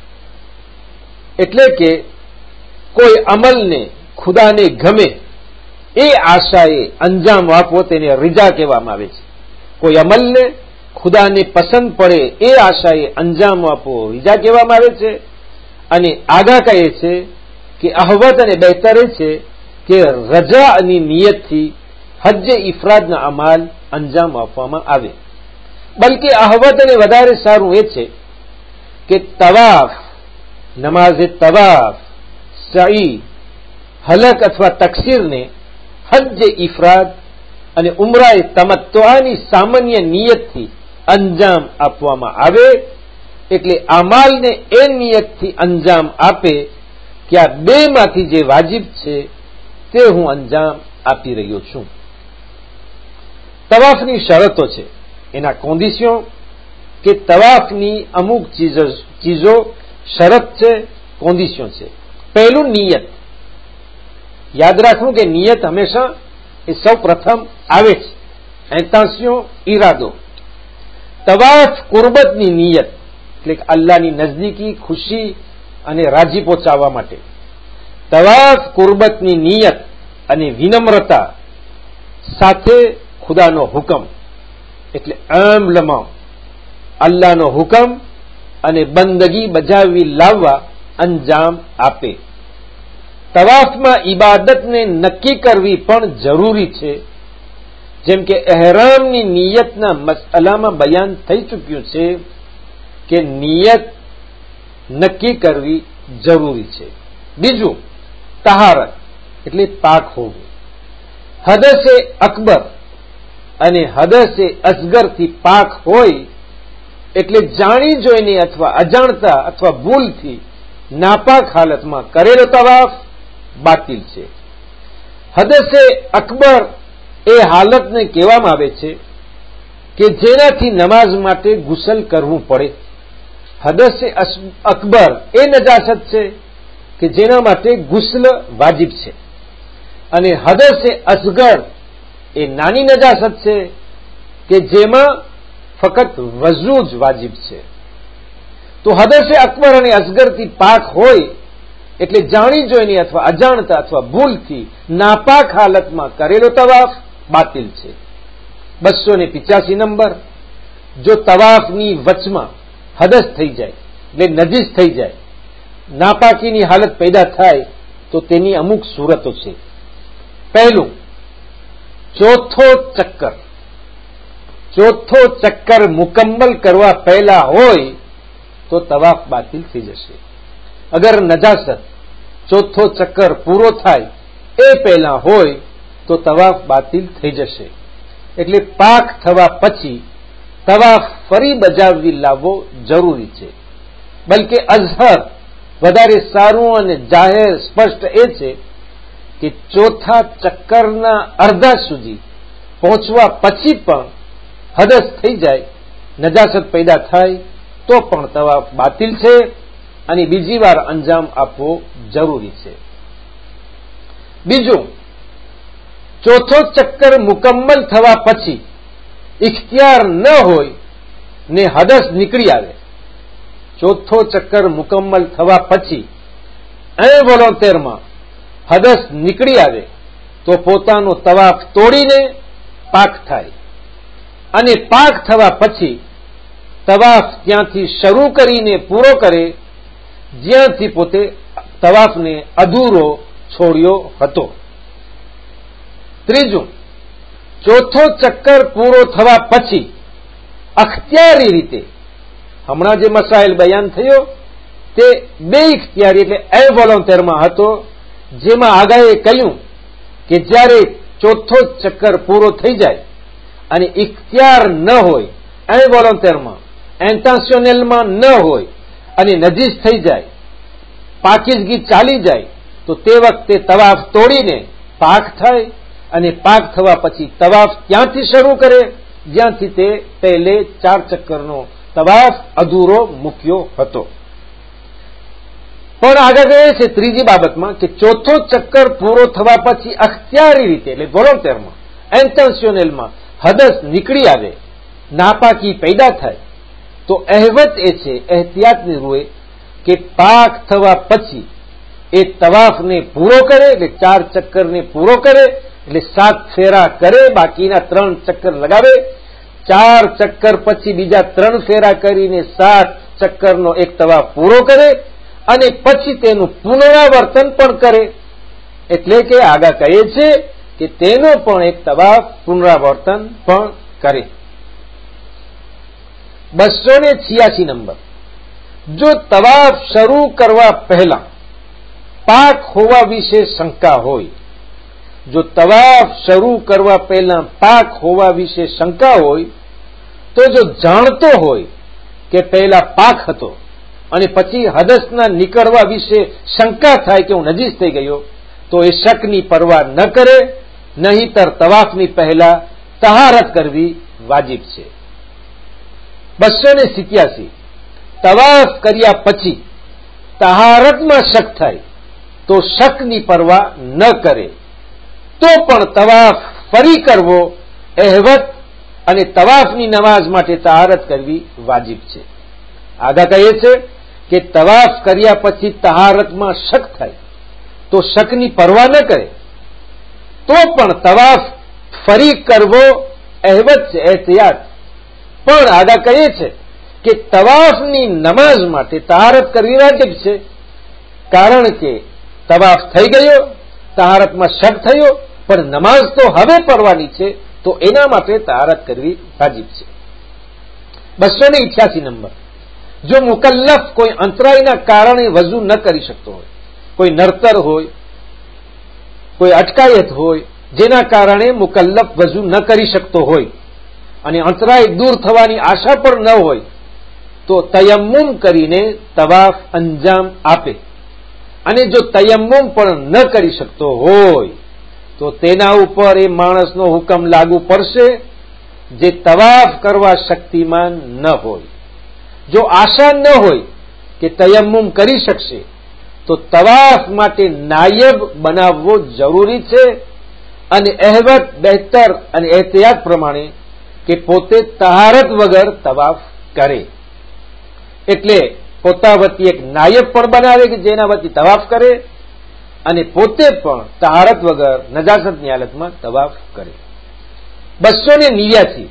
એટલે કે કોઈ અમલને ખુદાને ગમે એ આશાએ અંજામ આપવો તેને રિજા કહેવામાં આવે છે. કોઈ અમલને ખુદાને પસંદ પડે એ આશાએ અંજામ આપવો રિજા કહેવામાં આવે છે. અને આગા કહે છે કે અહવત અને બહેતર છે કે રજા અને નિયતથી હજ્જે ઇફરાદના અમાલ અંજામ આપવામાં આવે. બલકે અહવત અને વધારે સારું એ છે કે તવાફ, નમાઝે તવાફ, સઈ, હલક અથવા તકસીરને હજ્જે ઇફરાદ અને ઉમરાએ તમત્તુઆની સામાન્ય નિયતથી અંજામ આપવામાં આવે. એટલે અમાલને એ નિયતથી અંજામ આપે કે આ બે માંથી જે વાજિબ છે તે હું અંજામ આપી રહ્યો છું. તવાફની શરતો છે, એના કોન્ડિશન કે તવાફની અમુક ચીજો ચીજો શરત છે, કોન્ડિશન છે. પહેલું નિયત. યાદ રાખવું કે નિયત હંમેશા એ સૌ પ્રથમ આવે છે. ઇન્ટેન્શન, ઈરાદો. તવાફ કુરબતની નિયત એટલે કે અલ્લાહની નજદીકી, ખુશી અને રાજીપો ચાવવા માટે. તવાફ કુરબતની નિયત અને વિનમ્રતા સાથે ખુદાનો હુકમ એટલે અમલમાં અલ્લાહનો હુકમ અને બંદગી બજાવી લાવવા અંજામ આપે. તવાફમાં ઇબાદતને નક્કી કરવી પણ જરૂરી છે. જેમ કે એહરામની નિયતના મસલામાં બયાન થઈ ચૂક્યું છે કે નિયત નક્કી કરવી જરૂરી છે. બીજું, તહારત એટલે પાક હોવું. હદસે અકબર અને હદસે અસગરથી પાક હોય એટલે જાણી જોઈને અથવા અજાણતા અથવા ભૂલથી નાપાક હાલતમાં કરેલો તવાફ બાતિલ છે. હદસે અકબર એ હાલતને કહેવામાં આવે છે કે જેનાથી નમાઝ માટે ગુસલ કરવું પડે. હદસે અકબર એ નજાસત છે કે જેના માટે ગુસ્લ વાજિબ છે, અને હદસે અસગર એ નાની નજાસત છે કે જેમાં ફક્ત વઝુ જ વાજિબ છે. તો હદસે અકબર અને અસગરથી પાક હોય એટલે જાણી જોઈને અથવા અજાણતા અથવા ભૂલથી નાપાક હાલતમાં કરેલો તવાફ બાતિલ છે. બસો ને પિચ્યાસી નંબર, જો તવાફની વચમાં હદસ થઈ જાય એટલે નજીસ થઈ જાય, નાપાકીની હાલત પેદા થાય તો તેની અમુક સુરતો છે. પહેલું, ચોથો ચક્કર. ચોથો ચક્કર મુકમ્મલ કરવા પહેલા હોય તો તવાફ બાતિલ થઈ જશે. અગર નજાસત ચોથો ચક્કર પૂરો થાય એ પહેલા હોય તો તવાફ બાતિલ થઈ જશે. એટલે પાક થવા પછી તવાફ ફરી બજાવી લાવવો જરૂરી છે. બલકે અઝહર વધારે સારું અને જાહેર સ્પષ્ટ એ છે કે ચોથા ચક્કરના અડધા સુધી પહોંચવા પછી પણ હદસ થઈ જાય, નજાસત પેદા થાય તો પણ તવાફ બાતિલ છે અને બીજી વાર અંજામ આપવો જરૂરી છે. બીજું, ચોથો ચક્કર મુકમ્મલ થવા પછી ઇખ્તિયાર ન હોય ને હદસ નીકળી આવે. ચોથો ચક્કર મુકમ્મલ થવા પછી ઇન્વોલન્ટેરમાં હદસ નીકળી આવે તો પોતાનો તવાફ તોડીને પાક થાય, અને પાક થવા પછી તવાફ ત્યાંથી શરૂ કરીને પૂરો કરે જ્યાંથી પોતે તવાફને અધૂરો છોડ્યો હતો. ત્રીજું, ચોથો ચક્કર પૂરો થવા પછી અખ્તિયારી રીતે, હમણાં જે મસાઇલ બયાન થયો તે બે ઇખ્તિયારી એટલે ઇન્વોલન્ટેરમાં હતો, જેમાં આગાએ કહ્યું કે જ્યારે ચોથો ચક્કર પૂરો થઈ જાય અને ઇખ્તિયાર ન હોય, ઇન્વોલન્ટેરમાં ઇન્ટેન્શનલમાં ન હોય અને નજીસ થઈ જાય, પાકીઝગી ચાલી જાય તો તે વખતે તવાફ તોડીને પાક થાય, અને પાક થવા પછી તવાફ ત્યાંથી શરૂ કરે જ્યાંથી તે પહેલે ચાર ચક્કરનો તવાફ અધૂરો મૂક્યો હતો. પણ આગળ કહે છે ત્રીજી બાબતમાં કે ચોથો ચક્કર પૂરો થવા પછી અખ્તિયારી રીતે એટલે વોલન્ટિયરમાં ઇન્ટેન્શનલમાં હદસ નીકળી આવે, નાપાકી પેદા થાય તો અહેવત એ છે એહતિયાતની રૂએ કે પાક થવા પછી એ તવાફને પૂરો કરે એટલે ચાર ચક્કરને પૂરો કરે એટલે સાત ફેરા કરે, બાકીના ત્રણ ચક્કર લગાવે, ચાર ચક્કર પછી બીજા ત્રણ ફેરા કરીને સાત ચક્કરનો એક તવાફ પૂરો કરે અને પછી તેનું પુનરાવર્તન પણ કરે. એટલે કે આગા કહે છે કે તેનો પણ એક તવાફ પુનરાવર્તન પણ કરે. બસો ને છિયાસી નંબર, જો તવાફ શરૂ કરવા પહેલા પાક હોવા વિશે શંકા હોય, જો તવાફ શરૂ કરવા પહેલા પાક હોવા વિશે શંકા હોય તો જો જાણતો હોય કે પહેલા પાક હતો અને પછી હદસના નીકળવા વિશે શંકા થાય કે હું નજીસ થઈ ગયો તો એ શકની પરવા ન કરે, નહીંતર તવાફની પહેલા તહારત કરવી વાજિબ છે. બસો ને સિત્યાસી, તવાફ કર્યા પછી તહારતમાં શક થાય તો શકની પરવા ન કરે તો પણ તવાફ ફરી કરવો અહેવત અને તવાફની નમાઝ માટે તહારત કરવી વાજિબ છે. આગા કહે છે કે તવાફ કર્યા પછી તહારતમાં શક થાય તો શકની પરવા ન કરે તો પણ તવાફ ફરી કરવો અહેવત છે, એહતિયાત. પણ આગા કહે છે કે તવાફની નમાઝ માટે તહારત કરવી વાજિબ છે, કારણ કે તવાફ થઈ ગયો, તહારતમાં શક થયો, પણ નમાઝ તો હવે પડવાની છે, તો એના માટે તહારત કરવી વાજિબ છે. બસો ને ઇઠ્યાસી નંબર, જો મુકલ્લફ કોઈ અંતરાયના કારણે વઝુ ન કરી શકતો હોય, કોઈ નડતર હોય, કોઈ અટકાયત હોય, જેના કારણે મુકલ્લફ વઝુ ન કરી શકતો હોય અને અંતરાય દૂર થવાની આશા પણ ન હોય, તો તયમ્મુમ કરીને તવાફ અંજામ આપે. અને જો તયમ્મુમ પણ ન કરી શકતો હોય તો તેના ઉપર એ માણસનો હુકમ લાગુ પડશે જે તવાફ કરવા શક્તિમાન ન હોય. જો આશા ન હોય કે તયમ્મુમ કરી શકશે તો તવાફ માટે નાયબ બનાવવો જરૂરી છે, અને અહેવત, બહેતર અને એહતિયાત પ્રમાણે કે પોતે તહારત વગર તવાફ કરે. એટલે પોતા વતી એક નાયબ પણ બનાવે કે જેના વતી તવાફ કરે, અને પોતે પણ તહારત વગર નજાસતની હાલતમાં તવાફ કરે. બસો ને નિવ્યાસી,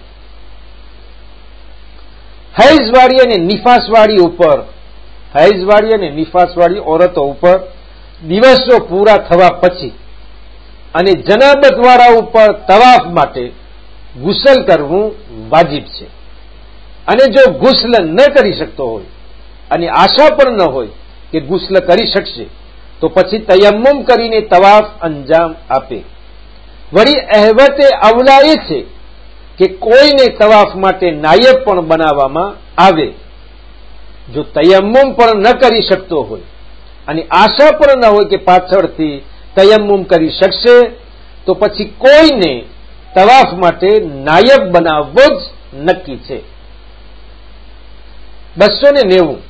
હૈઝવાળી અને નિફાસવાળી ઉપર, હૈઝવાળી અને નિફાસવાળી ઓરતો ઉપર દિવસો પૂરા થવા પછી અને જનાબતવાળા ઉપર તવાફ માટે ગુસલ કરવું વાજિબ છે. અને જો ગુસ્લ ન કરી શકતો હોય અને આશા પણ ન હોય કે ગુસ્લ કરી શકશે તો પછી તયમ્મુમ કરીને તવાફ અંજામ આપે. વળી અહેવતે અવલા એ છે કે કોઈને તવાફ માટે નાયબ પણ બનાવવામાં આવે. જો તયમ્મુમ પણ ન કરી શકતો હોય અને આશા પણ ન હોય કે પાછળથી તયમ્મુમ કરી શકશે તો પછી કોઈને તવાફ માટે નાયબ બનાવવો જ નક્કી છે. બસો ને નેવું,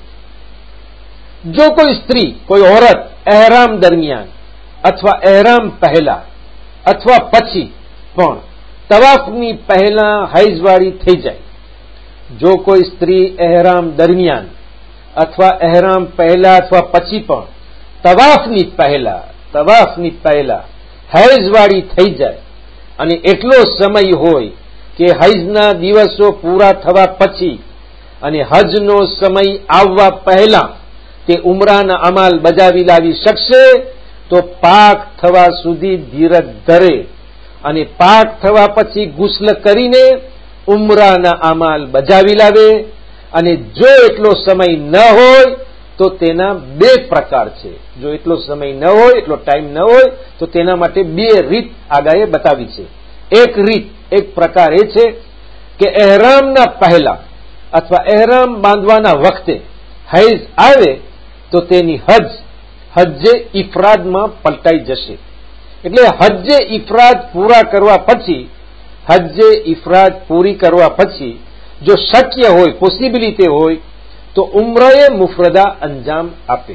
જો કોઈ સ્ત્રી, કોઈ ઓરત એહરામ દરમિયાન અથવા એહરામ પહેલા અથવા પછી પણ તવાફની પહેલા હૈઝવાળી થઈ જાય, જો કોઈ સ્ત્રી એહરામ દરમિયાન અથવા એહરામ પહેલા અથવા પછી પણ તવાફની પહેલા તવાફની પહેલા હૈઝવાળી થઈ જાય અને એટલો સમય હોય કે હૈઝના દિવસો પૂરા થવા પછી અને હજનો સમય આવવા પહેલા તે ઉમરાના અમાલ બજાવી લાવી શકશે તો પાક થવા સુધી ધીરજ ધરે અને પાક થવા પછી ગુસ્લ કરીને ઉમરાના અમાલ બજાવી લાવે. અને જો એટલો સમય ન હોય તો તેના બે પ્રકાર છે. જો એટલો સમય ન હોય, એટલો ટાઈમ ન હોય તો તેના માટે બે રીત આગાએ બતાવી છે. એક રીત, એક પ્રકાર એ છે કે એહરામના પહેલા અથવા એહરામ બાંધવાના વખતે હૈઝ આવે તો તેની હજ હજ્જે ઇફરાદમાં પલટાઈ જશે. એટલે હજ્જે ઇફરાદ પૂરા કરવા પછી હજ્જે ઇફરાદ પૂરી કરવા પછી જો શક્ય હોય, પોસિબિલિટી હોય તો ઉમ્રએ મુફરદા અંજામ આપે.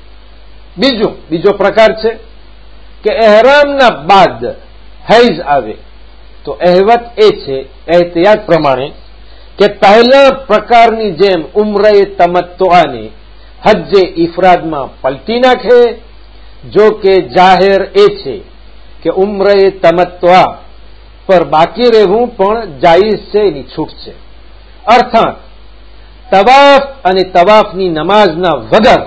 બીજું બીજો પ્રકાર છે કે એહરામના બાદ હૈઝ આવે તો અહેવત એ છે એહતિયાત પ્રમાણે કે પહેલા પ્રકારની જેમ ઉમ્રએ તમત્તુઆને હજ્જે ઇફરાદમાં પલટી નાખે. જો કે જાહેર એ છે કે ઉમ્રએ તમત્તુઆ પર બાકી રહેવું પણ જાયઝ છે, એની છૂટ છે. અર્થાત તવાફ અને તવાફની નમાઝના વગર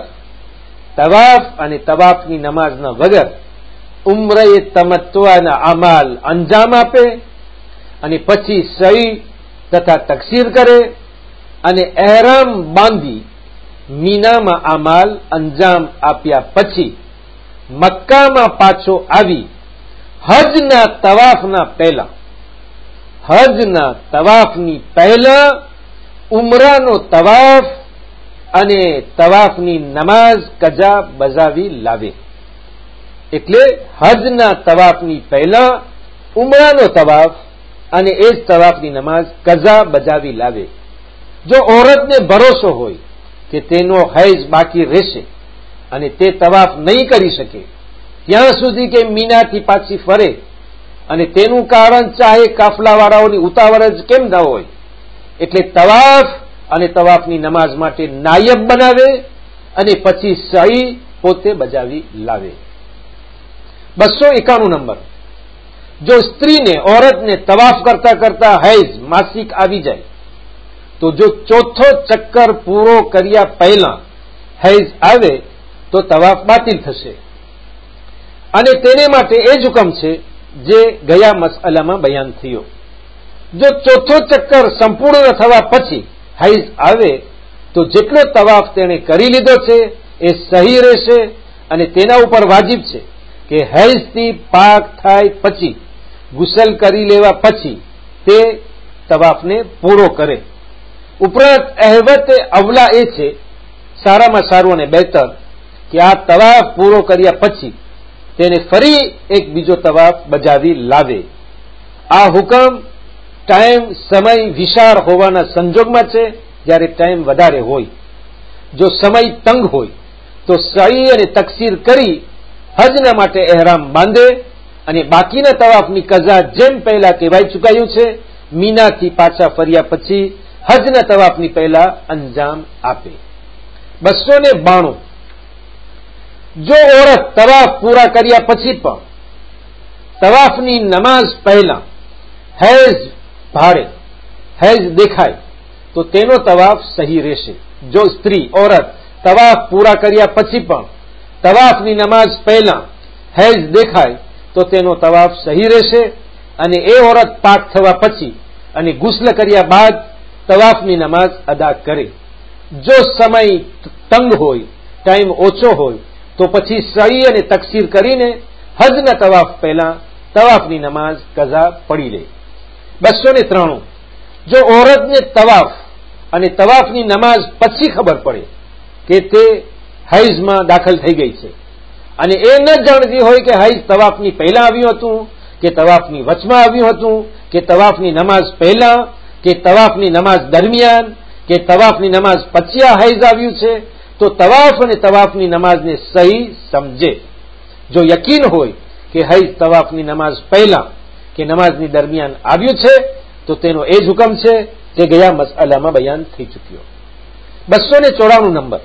તવાફ અને તવાફની નમાઝના વગર ઉમ્રએ તમત્તુઆના અમાલ અંજામ આપે અને પછી સહી તથા તકસીર કરે અને એહરામ બાંધી મીનામાં અમાલ અંજામ આપ્યા પછી મક્કામાં પાછો આવી હજના તવાફના પહેલા હજના તવાફની પહેલા ઉમરાનો તવાફ અને તવાફની નમાઝ કજા બજાવી લાવે. એટલે હજના તવાફની પહેલા ઉમરાનો તવાફ અને એ જ તવાફની નમાઝ કઝા બજાવી લાવે. જો ઓરતને ભરોસો હોય કે તેનો હૈઝ બાકી રહેશે અને તે તવાફ નહીં કરી શકે ત્યાં સુધી કે મીનાથી પાછી ફરે અને તેનું કારણ ચાહે કાફલાવાળાઓની ઉતાવળ જ કેમ ન હોય, એટલે તવાફ અને તવાફની નમાઝ માટે નાયબ બનાવે અને પછી સહી પોતે બજાવી લાવે. બસો એકાણું નંબર, જો સ્ત્રીને ઓરતને તવાફ કરતા કરતા હૈઝ માસિક આવી જાય તો જો ચોથો ચક્કર પૂરો કર્યા પહેલા હૈઝ આવે તો તવાફ બાતિલ થશે. અને તેને માટે એ જ હુકમ છે જે ગયા મસઅલામાં બયાન થયો. જો ચોથો ચક્કર સંપૂર્ણ થવા પછી હૈઝ આવે તો જેટલો તવાફ તેણે કરી લીધો છે એ સહી રહેશે અને તેના ઉપર વાજિબ છે કે હૈઝથી પાક થાય પછી ગુસલ કરી લેવા પછી તે તવાફને પૂરો કરે. ઉપરાંત અહેવતે અવલા એ છે, સારામાં સારું અને બહેતર, કે આ તવાફ પૂરો કર્યા પછી તેને ફરી એક બીજો તવાફ બજાવી લાવે. આ હુકમ ટાઈમ સમય વિશાળ હોવાના સંજોગમાં છે, જ્યારે ટાઈમ વધારે હોય. જો સમય તંગ હોય તો સહી અને તકસીર કરી હજના માટે એહરામ બાંધે અને બાકીના તવાફની કઝા જેમ પહેલા કહેવાય ચુકાયું છે મીનાથી પાછા ફર્યા પછી હજના તવાફની પહેલા અંજામ આપે. બસો ને બાણું, જો ઓરત તવાફ પૂરા કર્યા પછી પણ તવાફની નમાઝ પહેલા હૈઝ ભાડે હૈઝ દેખાય તો તેનો તવાફ સહી રહેશે. જો સ્ત્રી ઓરત તવાફ પૂરા કર્યા પછી પણ તવાફની નમાઝ પહેલા હૈઝ દેખાય તો તેનો તવાફ સહી રહેશે અને એ ઓરત પાક થવા પછી અને ગુસ્લ કર્યા બાદ તવાફની નમાઝ અદા કરે. જો સમય તંગ હોય, ટાઈમ ઓછો હોય તો પછી સહી અને તકસીર કરીને હજના તવાફ પહેલા તવાફની નમાઝ કઝા પડી લે. બસો ને ત્રાણું, જો ઓરતને તવાફ અને તવાફની નમાઝ પછી ખબર પડે કે તે હૈઝમાં દાખલ થઈ ગઈ છે અને એ ન જાણતી હોય કે હૈઝ તવાફની પહેલા આવ્યું હતું કે તવાફની વચમાં આવ્યું હતું કે તવાફની નમાઝ પહેલા કે તવાફની નમાઝ દરમિયાન કે તવાફની નમાઝ પછી આ હૈઝ આવ્યું છે, તો તવાફ અને તવાફની નમાઝને સહી સમજે. જો યકીન હોય કે હૈઝ તવાફની નમાઝ પહેલા કે નમાઝની દરમિયાન આવ્યું છે તો તેનો એ જ હુકમ છે જે ગયા મસઅલામાં બયાન થઈ ચૂક્યો. બસો ને ચોરાણું નંબર,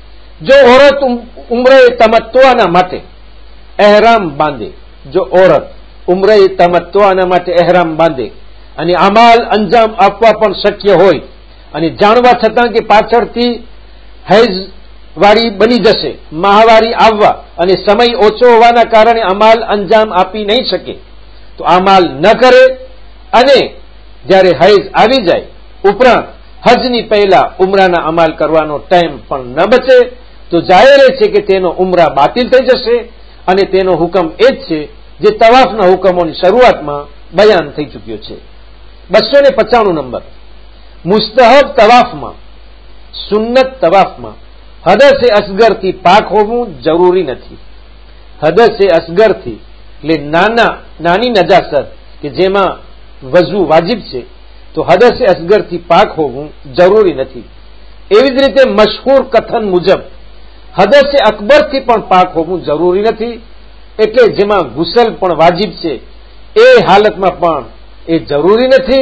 જો ઓરત ઉમ્રે તમત્તુઆના માટે એહરામ બાંધે જો ઓરત ઉમ્રે તમત્તુઆના માટે એહરામ બાંધે અને અમાલ અંજામ આપવા પણ શક્ય હોય અને જાણવા છતાં કે પાછળથી હૈઝ વાળી બની જશે, માહવારી આવવા અને સમય ઓછો હોવાના કારણે અમાલ અંજામ આપી નહીં શકે તો અમાલ ન કરે અને જ્યારે હૈઝ આવી જાય ઉપરાંત હજની પહેલા ઉમરાના અમાલ કરવાનો ટાઈમ પણ ન બચે તો જાહેર છે કે તેનો ઉમરા બાતિલ થઈ જશે અને તેનો હુકમ એ જ છે જે તવાફના હુકમોની શરૂઆતમાં બયાન થઈ ચૂક્યો છે. બસો ને પચાણું નંબર, મુસ્તહબ તવાફમાં સુન્નત તવાફમાં હદસે અસગરથી પાક હોવું જરૂરી નથી. હદસે અસગરથી એટલે નાના નાની નજાસત કે જેમાં વઝુ વાજિબ છે તો હદસે અસગરથી પાક હોવું જરૂરી નથી. એવી જ રીતે મશહૂર કથન મુજબ હદસે અકબરથી પણ પાક હોવું જરૂરી નથી, એટલે જેમાં ગુસલ પણ વાજિબ છે એ હાલતમાં પણ એ જરૂરી નથી.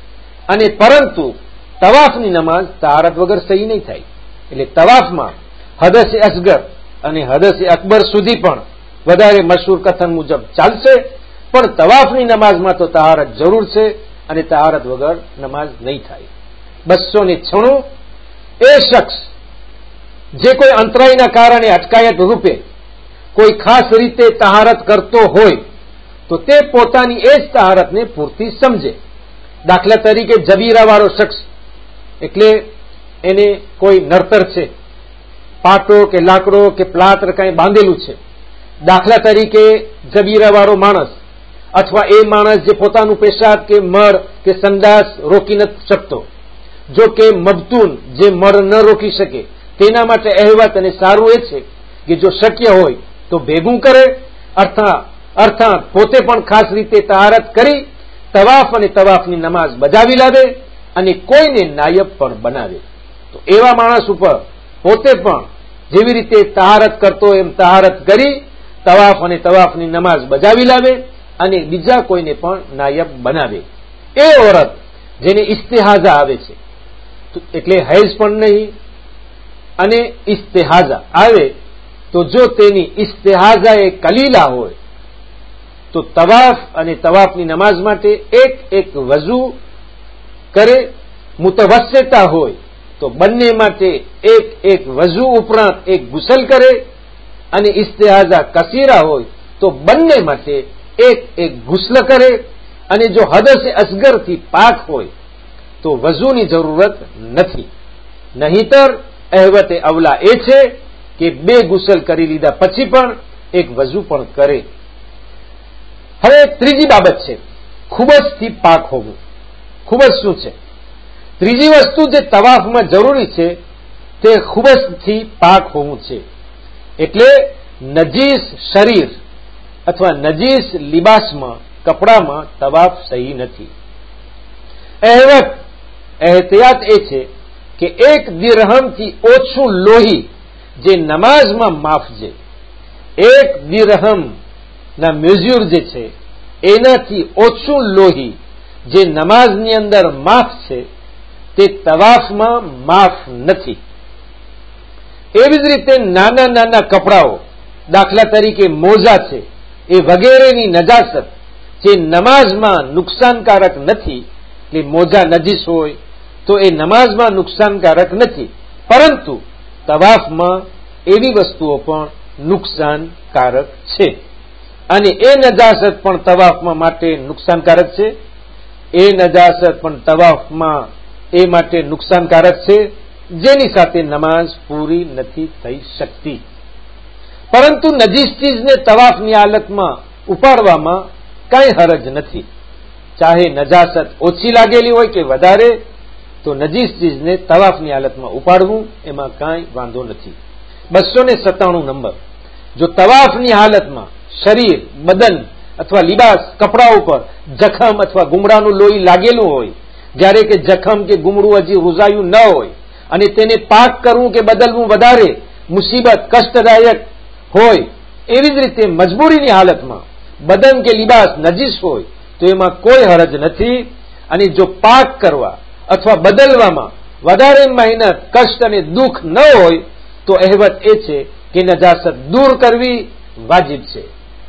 અને પરંતુ તવાફની નમાઝ તહારત વગર સહી નહીં થાય. એટલે તવાફમાં હદસે અસગર અને હદસે અકબર સુધી પણ વધારે મશહૂર કથન મુજબ ચાલશે, પણ તવાફની નમાઝમાં તો તહારત જરૂર છે અને તહારત વગર નમાઝ નહીં થાય. બસો ને છણું, એ શખ્સ જે કોઈ અંતરાયના કારણે અટકાયત રૂપે કોઈ ખાસ રીતે તહારત કરતો હોય તો તે પોતાની એ જ તહારતને પૂરતી સમજે. દાખલા તરીકે જબીરા વાળો શખ્સ એટલે એને કોઈ નડતર છે, પાટો કે લાકડો કે પ્લાત્ર કઈ બાંધેલું છે. દાખલા તરીકે જબીરા વાળો માણસ અથવા એ માણસ જે પોતાનું પેશાબ કે મળ કે સંડાસ રોકી નથી શકતો, જો કે મબતૂન જે મળ ન રોકી શકે તેના માટે અહેવાત અને સારું એ છે કે જો શક્ય હોય તો ભેગું કરે અર્થાત અર્થાત પોતે પણ ખાસ રીતે તહારત કરી તવાફ અને તવાફની નમાઝ બજાવી લાવે અને કોઈને નાયબ પણ બનાવે. તો એવા માણસ ઉપર પોતે પણ જેવી રીતે તહારત કરતો એમ તહારત કરી તવાફ અને તવાફની નમાઝ બજાવી લાવે અને બીજા કોઈને પણ નાયબ બનાવે. એ औरत જેને ઇસ્તિહાજા આવે છે, એટલે હૈઝ પણ નહીં અને ઇસ્તિહાજા આવે, તો જો તેની ઇસ્તિહાજા એ કલીલા હોય તો તવાફ અને તવાફની નમાઝ માટે એક એક વઝુ કરે. મુતવસ્સિતા હોય તો બંને માટે એક એક વઝુ ઉપરાંત એક ગુસલ કરે, અને ઇસ્તિહાજા કસીરા હોય તો બંને માટે એક એક ગુસ્લ કરે. અને જો હદસે અસગરથી પાક હોય તો વઝુની જરૂરત નથી. નહીતર અહેવતે અવલા એ છે કે બે ગુસલ કરી લીધા પછી પણ એક વઝુ પણ કરે. હવે ત્રીજી બાબત છે ખુબજથી પાક હોવું. ખુબજ શું છે? ત્રીજી વસ્તુ જે તવાફમાં જરૂરી છે તે ખુબજથી પાક હોવું છે. એટલે નજીસ શરીર અથવા નજીસ લિબાસમાં, કપડામાં તવાફ સહી નથી. અહેવત એહતિયાત એ છે કે એક દિરહમથી ઓછું લોહી જે નમાઝમાં માફ છે, એક દિરહમ ના મેઝ્યુર જે છે એનાથી ઓછું લોહી જે નમાઝની અંદર માફ છે તે તવાફમાં માફ નથી. એવી જ રીતે નાના નાના કપડાઓ, દાખલા તરીકે મોજા છે, એ વગેરેની નજાસત જે નમાઝમાં નુકસાનકારક નથી, એટલે મોજા નજીસ હોય તો એ નમાઝમાં નુકસાનકારક નથી, પરંતુ તવાફમાં એવી વસ્તુઓ પણ નુકસાનકારક છે. અને એ નજાસત પણ તવાફમાં માટે નુકસાનકારક છે. એ નજાસત પણ તવાફમાં એ માટે નુકસાનકારક છે જેની સાથે નમાઝ પૂરી નથી થઈ શકતી. પરંતુ નજીસ ચીજને તવાફની હાલતમાં ઉપાડવામાં કાંઈ હરજ નથી. ચાહે નજાસત ઓછી લાગેલી હોય કે વધારે, તો નજીસ ચીજને તવાફની હાલતમાં ઉપાડવું એમાં કાંઈ વાંધો નથી. બસો ને સત્તાણું નંબર, જો તવાફની હાલતમાં શરીર, બદન અથવા લિબાસ, કપડા ઉપર જખમ અથવા ગુમડાનું લોહી લાગેલું હોય, જ્યારે કે જખમ કે ગુમડું હજી રૂઝાયું ન હોય, અને તેને પાક કરવું કે બદલવું વધારે મુસીબત, કષ્ટદાયક હોય, એવી જ રીતે મજબૂરીની હાલતમાં બદન કે લિબાસ નજીસ હોય તો એમાં કોઈ હરજ નથી. અને જો પાક કરવા અથવા બદલવામાં વધારે મહેનત, કષ્ટ અને દુઃખ ન હોય તો અહેવત એ છે કે નજાસત દૂર કરવી વાજિબ છે.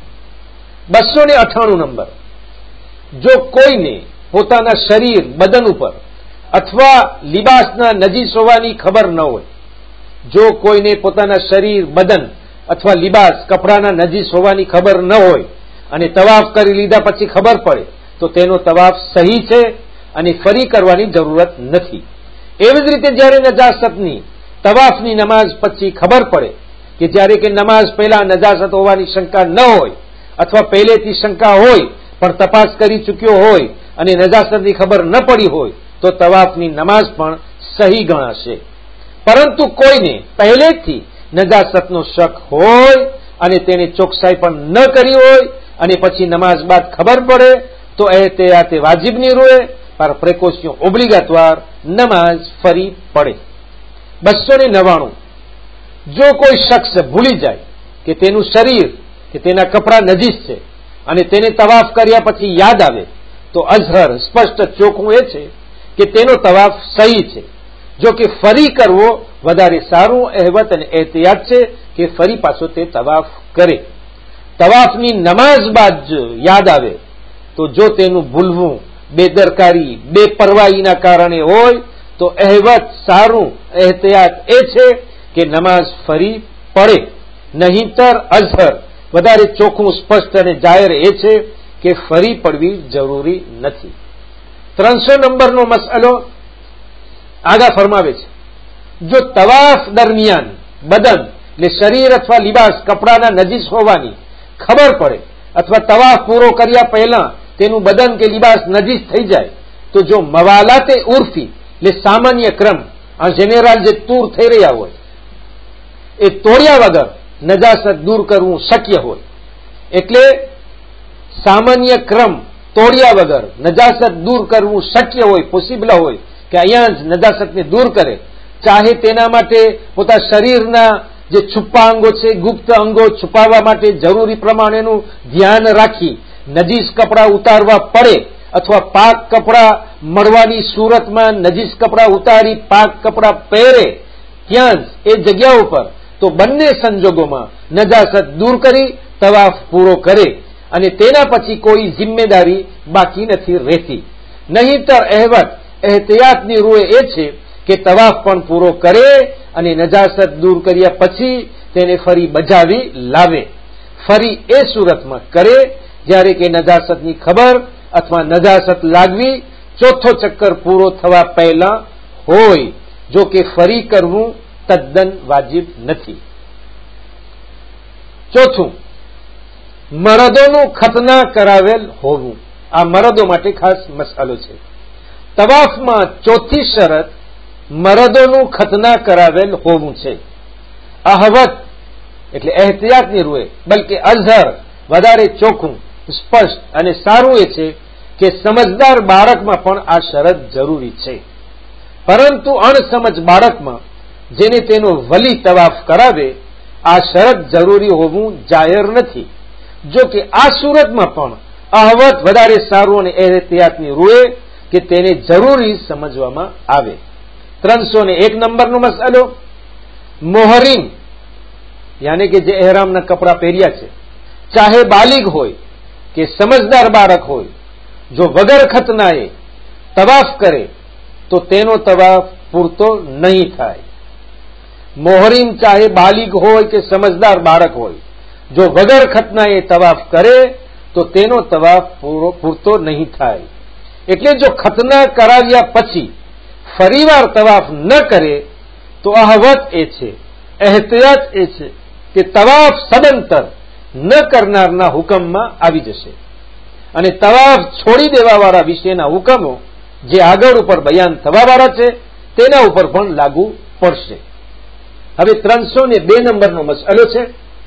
બસો ને અઠાણું નંબર, જો કોઈને પોતાના શરીર, બદન ઉપર અથવા લિબાસના નજીસ હોવાની ખબર ન હોય, જો કોઈને પોતાના શરીર, બદન અથવા લિબાસ, કપડાના નજીસ હોવાની ખબર ન હોય અને તવાફ કરી લીધા પછી ખબર પડે તો તેનો તવાફ સહી છે અને ફરી કરવાની જરૂરત નથી. એવી જ રીતે જ્યારે નજાસતની તવાફની નમાઝ પછી ખબર પડે કે જ્યારે કે નમાઝ પહેલા નજાસત હોવાની શંકા ન હોય અથવા પહેલેથી શંકા હોય પણ તપાસ કરી ચૂક્યો હોય અને નજાસતની ખબર ન પડી હોય તો તવાફની નમાઝ પણ સહી ગણાશે. પરંતુ કોઈને પહેલેથી નજાસતનો શક હોય અને તેને ચોકસાઈ પણ ન કરી હોય અને પછી નમાઝ બાદ ખબર પડે તો એહતિયાતે વાજિબની રૂએ પર પ્રિકોશન ઓબ્લિગાtoire, નમાઝ ફરી પડે. બસો ને નવાણું, જો કોઈ શખ્સ ભૂલી જાય કે તેનું શરીર કે તેના કપડા નજીસ છે અને તેને તવાફ કર્યા પછી યાદ આવે તો અઝહર, સ્પષ્ટ ચોખ્ખું એ છે કે તેનો તવાફ સહી છે. જો કે ફરી કરવો વધારે સારું અહેવત અને એહતિયાત છે કે ફરી પાછો તે તવાફ કરે. તવાફની નમાઝ બાદ યાદ આવે તો જો તેનું ભૂલવું બેદરકારી, બેપરવાહીના કારણે હોય તો અહેવત, સારું એહતિયાત એ છે કે નમાઝ ફરી પડે. નહીંતર અઝહર, વધારે ચોખ્ખું, સ્પષ્ટ અને જાહેર એ છે કે ફરી પડવી જરૂરી નથી. ત્રણસો નંબરનો મસલો આગા ફરમાવે છે, જો તવાફ દરમિયાન બદન એટલે શરીર અથવા લિબાસ, કપડાના નજીસ હોવાની ખબર પડે અથવા તવાફ પૂરો કર્યા પહેલા તેનું બદન કે લિબાસ નજીસ થઈ જાય તો જો મવાલાતે ઉર્ફી એટલે સામાન્ય ક્રમ, આ જેનેરલ જે તૂર થઈ રહ્યા હોય એ તોડ્યા વગર નજાસત દૂર કરવું શક્ય હોય, એટલે સામાન્ય ક્રમ તોડ્યા વગર નજાસત દૂર કરવું શક્ય હોય, પોસિબલ હોય કે અહીંયા જ નજાસતને દૂર કરે, ચાહે તેના માટે પોતા શરીરના જે છુપ્પા અંગો છે, ગુપ્ત અંગો છુપાવવા માટે જરૂરી પ્રમાણેનું ધ્યાન રાખી નજીસ કપડાં ઉતારવા પડે અથવા પાક કપડાં મળવાની સુરતમાં નજીસ કપડાં ઉતારી પાક કપડાં પહેરે ત્યાં જ એ જગ્યા ઉપર તો બંને સંજોગોમાં નજાસત દૂર કરી તવાફ પૂરો કરે અને તેના પછી કોઈ જિમ્મેદારી બાકી નથી રહેતી. નહીંતર અહેવત એહતિયાતની રૂએ એ છે કે તવાફ પણ પૂરો કરે અને નજાસત દૂર કર્યા પછી તેને ફરી બજાવી લાવે. ફરી એ સુરતમાં કરે જ્યારે કે નજાસતની ખબર અથવા નજાસત લાગવી ચોથો ચક્કર પૂરો થવા પહેલા હોય, જો કે ફરી કરવું તદ્દન વાજિબ નથી. ચોથું, મરદોનું ખતના કરાવેલ હોવું. આ મરદો માટે ખાસ મસાલો છે. તવાફમાં ચોથી શરત મરદોનું ખતના કરાવેલ હોવું છે. અહવત એટલે એહતિયાતની રૂએ બલકે અઝહર વધારે ચોખ્ખું, સ્પષ્ટ અને સારું એ છે કે સમજદાર બાળકમાં પણ આ શરત જરૂરી છે. પરંતુ અણસમજ બાળકમાં જેને તેનો વલી તવાફ કરાવે આ શરત જરૂરી હોવું જાહેર નથી. જો કે આ સુરતમાં પણ અહવત વધારે સારું અને એહતિયાતની રૂએ કે તેને જરૂરી સમજવામાં આવે. ત્રણસો ને એક નંબરનો મસલો, મોહરીમ યાની કે જે એહરામના કપડા પહેર્યા છે, ચાહે બાલિગ હોય કે સમજદાર બાળક હોય, જો વગર ખતનાએ તવાફ કરે તો તેનો તવાફ પૂરતો નહીં થાય. મોહરીમ ચાહે બાલિગ હોય કે સમજદાર બાળક હોય, જો વગર ખતનાએ તવાફ કરે તો તેનો તવાફ પૂરતો નહીં થાય. એટલે જો ખતના કરાવ્યા પછી ફરીવાર તવાફ ન કરે તો અહવત એ છે, એહતિયાત એ છે કે તવાફ સદંતર ન કરનારના હુકમમાં આવી જશે અને તવાફ છોડી દેવાવાળા વિશેના હુકમો જે આગળ ઉપર બયાન થવાવાળા છે તેના ઉપર પણ લાગુ પડશે. હવે ત્રણસો ને બે નંબરનો મસલો છે,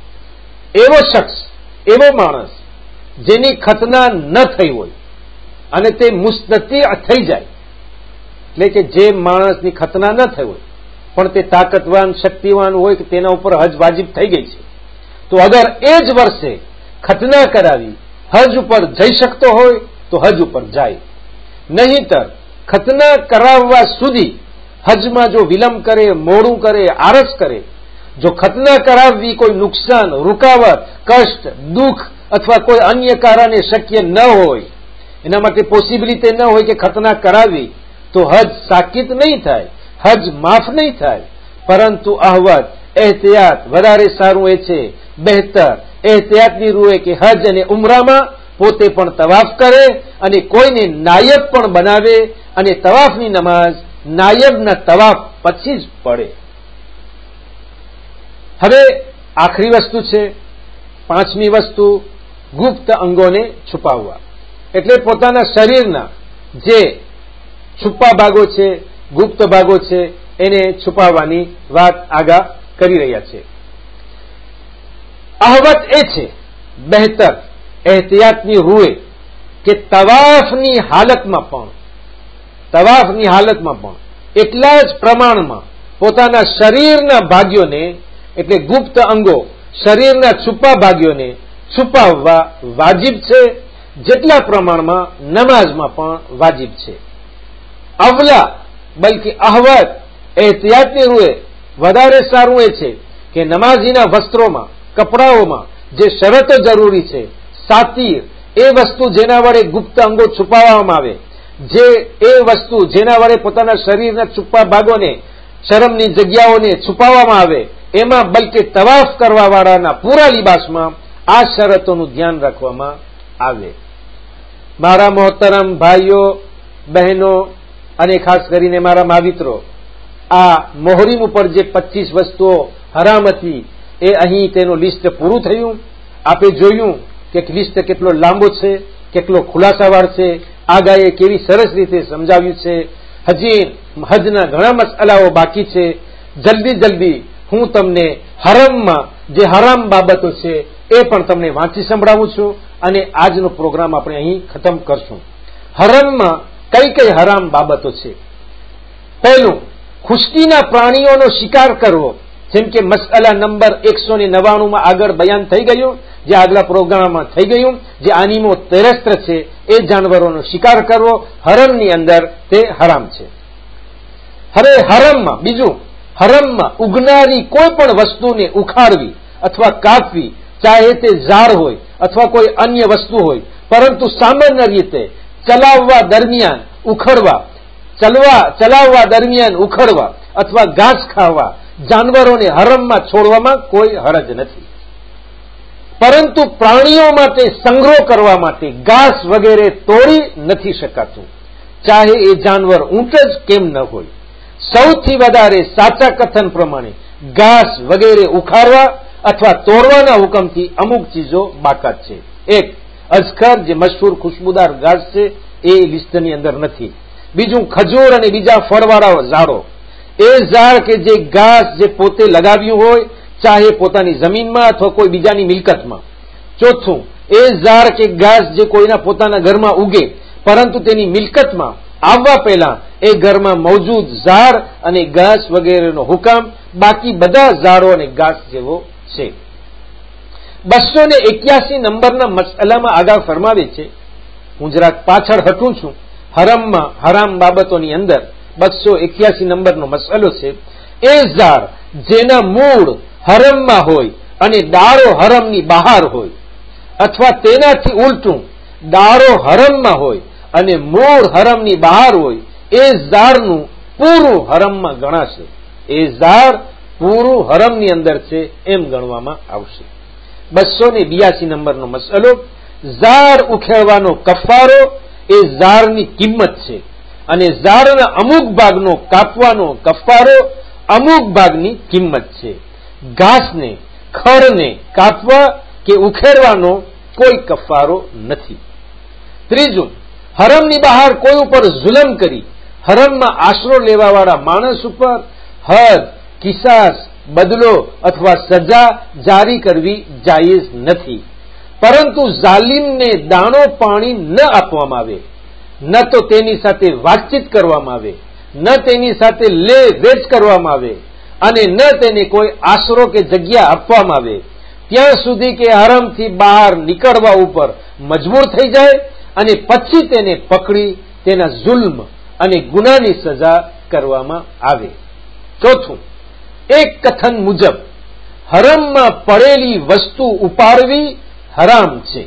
એવો શખ્સ, એવો માણસ જેની ખતના ન થઈ હોય અને તે મુસ્તતી થઈ જાય, એટલે કે જે માણસની ખતના ન થઈ હોય પણ તે તાકતવાન શક્તિવાન હોય કે તેના ઉપર હજ વાજિબ થઈ ગઈ છે, તો અગર એ જ વર્ષે ખતના કરાવી હજ ઉપર જઈ શકતો હોય તો હજ ઉપર જાય. નહીંતર ખતના કરાવવા સુધી હજમાં જો વિલંબ કરે, મોડું કરે, આળસ કરે, જો ખતના કરાવવી કોઈ નુકસાન, રૂકાવટ, કષ્ટ, દુઃખ અથવા કોઈ અન્ય કારણે શક્ય ન હોય, એના માટે પોસિબિલિટી ન હોય કે ખતના કરાવી, તો હજ સાકિત નહીં થાય, હજ માફ નહીં થાય. પરંતુ અહવત, એહતિયાત વધારે સારું એ છે, બહેતર એહતિયાતની રૂએ કે હજ અને ઉમરામાં પોતે પણ તવાફ કરે અને કોઈને નાયબ પણ બનાવે અને તવાફની નમાઝ નાયબના તવાફ પછી જ પડે. હવે આખરી વસ્તુ છે, પાંચમી વસ્તુ, ગુપ્ત અંગોને છુપાવવા. એટલે પોતાના શરીરના જે છુપા ભાગો છે, ગુપ્ત ભાગો છે, એને છુપાવવાની વાત આગા કરી રહ્યા છે. અહવત એ છે, બહેતર એહતિયાતની રૂએ કે તવાફની હાલતમાં પણ તવાફની હાલતમાં પણ એટલા જ પ્રમાણમાં પોતાના શરીરના ભાગ્યોને એટલે ગુપ્ત અંગો, શરીરના છુપા ભાગ્યોને છુપાવવા વાજિબ છે, જેટલા પ્રમાણમાં નમાઝમાં પણ વાજિબ છે. અવલા બલકે અહવત એહતિયાતની રૂએ વધારે સારું એ છે કે નમાઝીના વસ્ત્રોમાં, કપડાઓમાં જે શરતો જરૂરી છે, સાતીર એ વસ્તુ જેના વડે ગુપ્ત અંગો છુપાવવામાં આવે, જે એ વસ્તુ જેના વડે પોતાના શરીરના છુપા ભાગોને, શરમની જગ્યાઓને છુપાવવામાં આવે, એમાં બલકે તવાફ કરવા વાળાના પૂરા લિબાસમાં આ શરતોનું ધ્યાન રાખવામાં આવે. મારા મોહતરમ ભાઈઓ, બહેનો અને ખાસ કરીને મારા માવિત્રો, આ મોહરીમ ઉપર જે પચીસ વસ્તુઓ હરામ હતી એ અહીં તેનું લિસ્ટ પૂરું થયું. આપે જોયું કે લિસ્ટ કેટલો લાંબો છે, કેટલો ખુલાસાવાર છે, આગાએ કેવી સરસ રીતે સમજાવ્યું છે. હજી હજના ઘણા મસલાઓ બાકી છે. જલ્દી જલ્દી હું તમને હરમમાં જે હરામ બાબતો છે એ પણ તમને વાંચી સંભળાવું છું અને આજનો પ્રોગ્રામ આપણે અહીં ખતમ કરશું. હરમમાં કઈ કઈ હરામ બાબતો છે? પહેલું, ખુશ્કીના પ્રાણીઓનો શિકાર કરવો જેમ કે મસઅલા નંબર એકસો ને નવ્વાણું માં આગળ બયાન થઈ ગયું, જે આગલા પ્રોગ્રામમાં થઈ ગયું, જે આનિમો તેરસ્ત્ર છે એ જાનવરોનો શિકાર કરવો હરમની અંદર તે હરામ છે. હવે હરમમાં બીજું, હરમમાં ઉગનારી કોઈ પણ વસ્તુને ઉખાડવી અથવા કાપવી, ચાહે તે ઝાડ હોય અથવા કોઈ અન્ય વસ્તુ હોય, પરંતુ સામાન્ય રીતે ચલાવવા દરમિયાન ઉખડવા ચલવા ચલાવવા દરમિયાન ઉખડવા અથવા ઘાસ ખાવા જાનવરોને હરમમાં છોડવામાં કોઈ હરજ નથી. પરંતુ પ્રાણીઓ માટે સંગ્રહ કરવા માટે ઘાસ વગેરે તોડી નથી શકાતું, ચાહે એ જાનવર ઊંટ જ કેમ ન હોય. સૌથી વધારે સાચા કથન પ્રમાણે ઘાસ વગેરે ઉખાડવા અથવા તોડવાના હુકમથી અમુક ચીજો બાકાત છે. એક, અજકર જે મશહૂર ખુશ્બુદાર ઘાસ છે એ લિસ્ટની અંદર નથી. બીજું, ખજૂર અને બીજા ફળવાળા ઝાડો, એ ઝાડ કે જે ઘાસ જે પોતે લગાવ્યું હોય, ચાહે પોતાની જમીનમાં અથવા કોઈ બીજાની મિલકતમાં. ચોથું, એ ઝાડ કે ઘાસ જે કોઈના પોતાના ઘરમાં ઉગે પરંતુ તેની મિલકતમાં આવવા પહેલા એ ઘરમાં મોજૂદ ઝાડ અને ઘાસ વગેરેનો હુકમ બાકી બધા ઝાડો અને ઘાસ જેવો છે. બસો ને એક્યાસી નંબરના મસલામાં આગળ ફરમાવે છે, હું જરાક પાછળ હટું છું, હરમમાં હરામ બાબતોની અંદર બસો એક્યાસી નંબરનો મસલો છે, એ ઝાડ જેના મૂળ હરમમાં હોય અને દાળો હરમની બહાર હોય, અથવા તેનાથી ઉલટું દાળો હરમમાં હોય અને મૂળ હરમની બહાર હોય, એ ઝાડનું પૂરું હરમમાં ગણાશે. એ ઝાડ પૂરું હરમની અંદર છે એમ ગણવામાં આવશે. બસો ને બ્યાસી નંબરનો મસલો, ઝાડ ઉખેડવાનો કફારો એ ઝાડની કિંમત છે અને ઝાડના અમુક ભાગનો કાપવાનો કફારો અમુક ભાગની કિંમત છે. ઘાસને ખડને કાપવા કે ઉખેડવાનો કોઈ કફારો નથી. ત્રીજું, હરમની બહાર કોઈ ઉપર જુલમ કરી હરમમાં આશરો લેવાવાળા માણસ ઉપર હદ, કિસાસ, બદલો અથવા સજા જારી કરવી જાયઝ નથી. પરંતુ જાલિમને દાણો પાણી ન આપવામાં આવે, ન તો તેની સાથે વાતચીત કરવામાં આવે, ન તેની સાથે લે વેચ કરવામાં આવે અને ન તેને કોઈ આશરો કે જગ્યા આપવામાં આવે ત્યાં સુધી કે હરમથી બહાર નીકળવા ઉપર મજબૂર થઈ જાય અને પછી તેને પકડી તેના જુલ્મ અને ગુનાની સજા કરવામાં આવે. ચોથું, એક કથન મુજબ હરમમાં પડેલી વસ્તુ ઉપાડવી હરામ છે.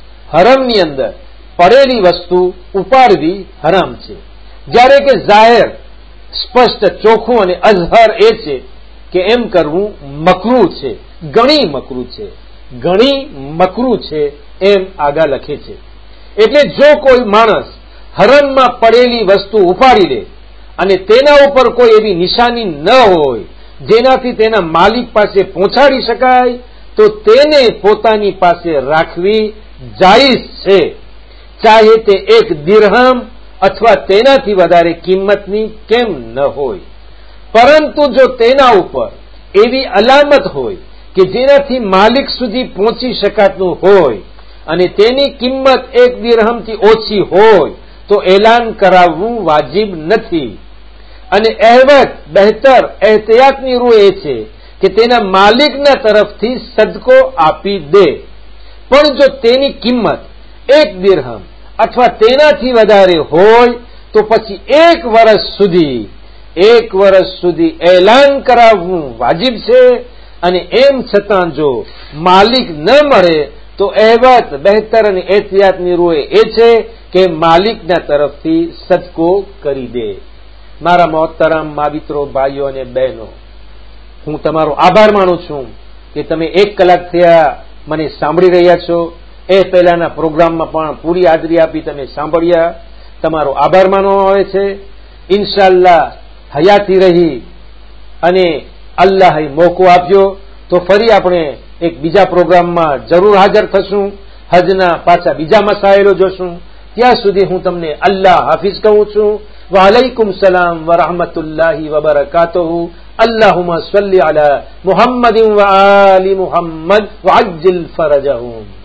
હરમની અંદર પડેલી વસ્તુ ઉપાડવી હરામ છે, જ્યારે કે જાહેર સ્પષ્ટ ચોખ્ખું અને અઝહર એ છે કે એમ કરવું મકરૂહ છે, ઘણી મકરૂહ છે, ઘણી મકરૂહ છે એમ આગળ લખે છે. એટલે જો કોઈ માણસ હરમમાં પડેલી વસ્તુ ઉપાડી લે અને તેના ઉપર કોઈ એવી નિશાની ન હોય જેનાથી તેના માલિક પાસે પહોંચાડી શકાય, તો તેને પોતાની પાસે રાખવી જાયઝ છે, ચાહે તે એક દિરહમ અથવા તેનાથી વધારે કિંમતની કેમ ન હોય. પરંતુ જો તેના ઉપર એવી અલામત હોય કે જેનાથી માલિક સુધી પહોંચી શકાતું હોય અને તેની કિંમત એક દિરહમથી ઓછી હોય તો એલાન કરાવવું વાજિબ નથી. અને અહેવત બહેતર એહતિયાતની રૂહ એ છે કે તેના માલિકના તરફથી સદકો આપી દે. પણ જો તેની કિંમત એક દિરહમ અથવા તેનાથી વધારે હોય તો પછી એક વર્ષ સુધી એક વર્ષ સુધી એલાન કરાવવું વાજિબ છે. અને એમ છતાં જો માલિક ન મળે તો અહેવત બહેતર અને એહતિયાતની રૂહ એ છે કે માલિકના તરફથી સદકો કરી દે. મારા મોહતરમ માવિત્રો ભાઈઓ અને બહેનો, હું તમારો આભાર માનું છું કે તમે એક કલાક થયા મને સાંભળી રહ્યા છો. એ પહેલાના પ્રોગ્રામમાં પણ પૂરી હાજરી આપી તમે સાંભળ્યા, તમારો આભાર માનવામાં આવે છે. ઇન્શાઅલ્લાહ હયાતી રહી અને અલ્લાહે મોકો આપ્યો તો ફરી આપણે એક બીજા પ્રોગ્રામમાં જરૂર હાજર થશું, હજના પાછા બીજા મસાઇલો જોશું. ત્યાં સુધી હું તમને અલ્લાહ હાફિઝ કહું છું. વઅલૈકુમ સલામ વરહમતુલ્લાહિ વબરકાતુહુ. અલ્લાહુમ્મા સલ્લી અલા મુહમ્મદિન વ આલી મુહમ્મદ વઅજ્જિલ ફરજહુમ.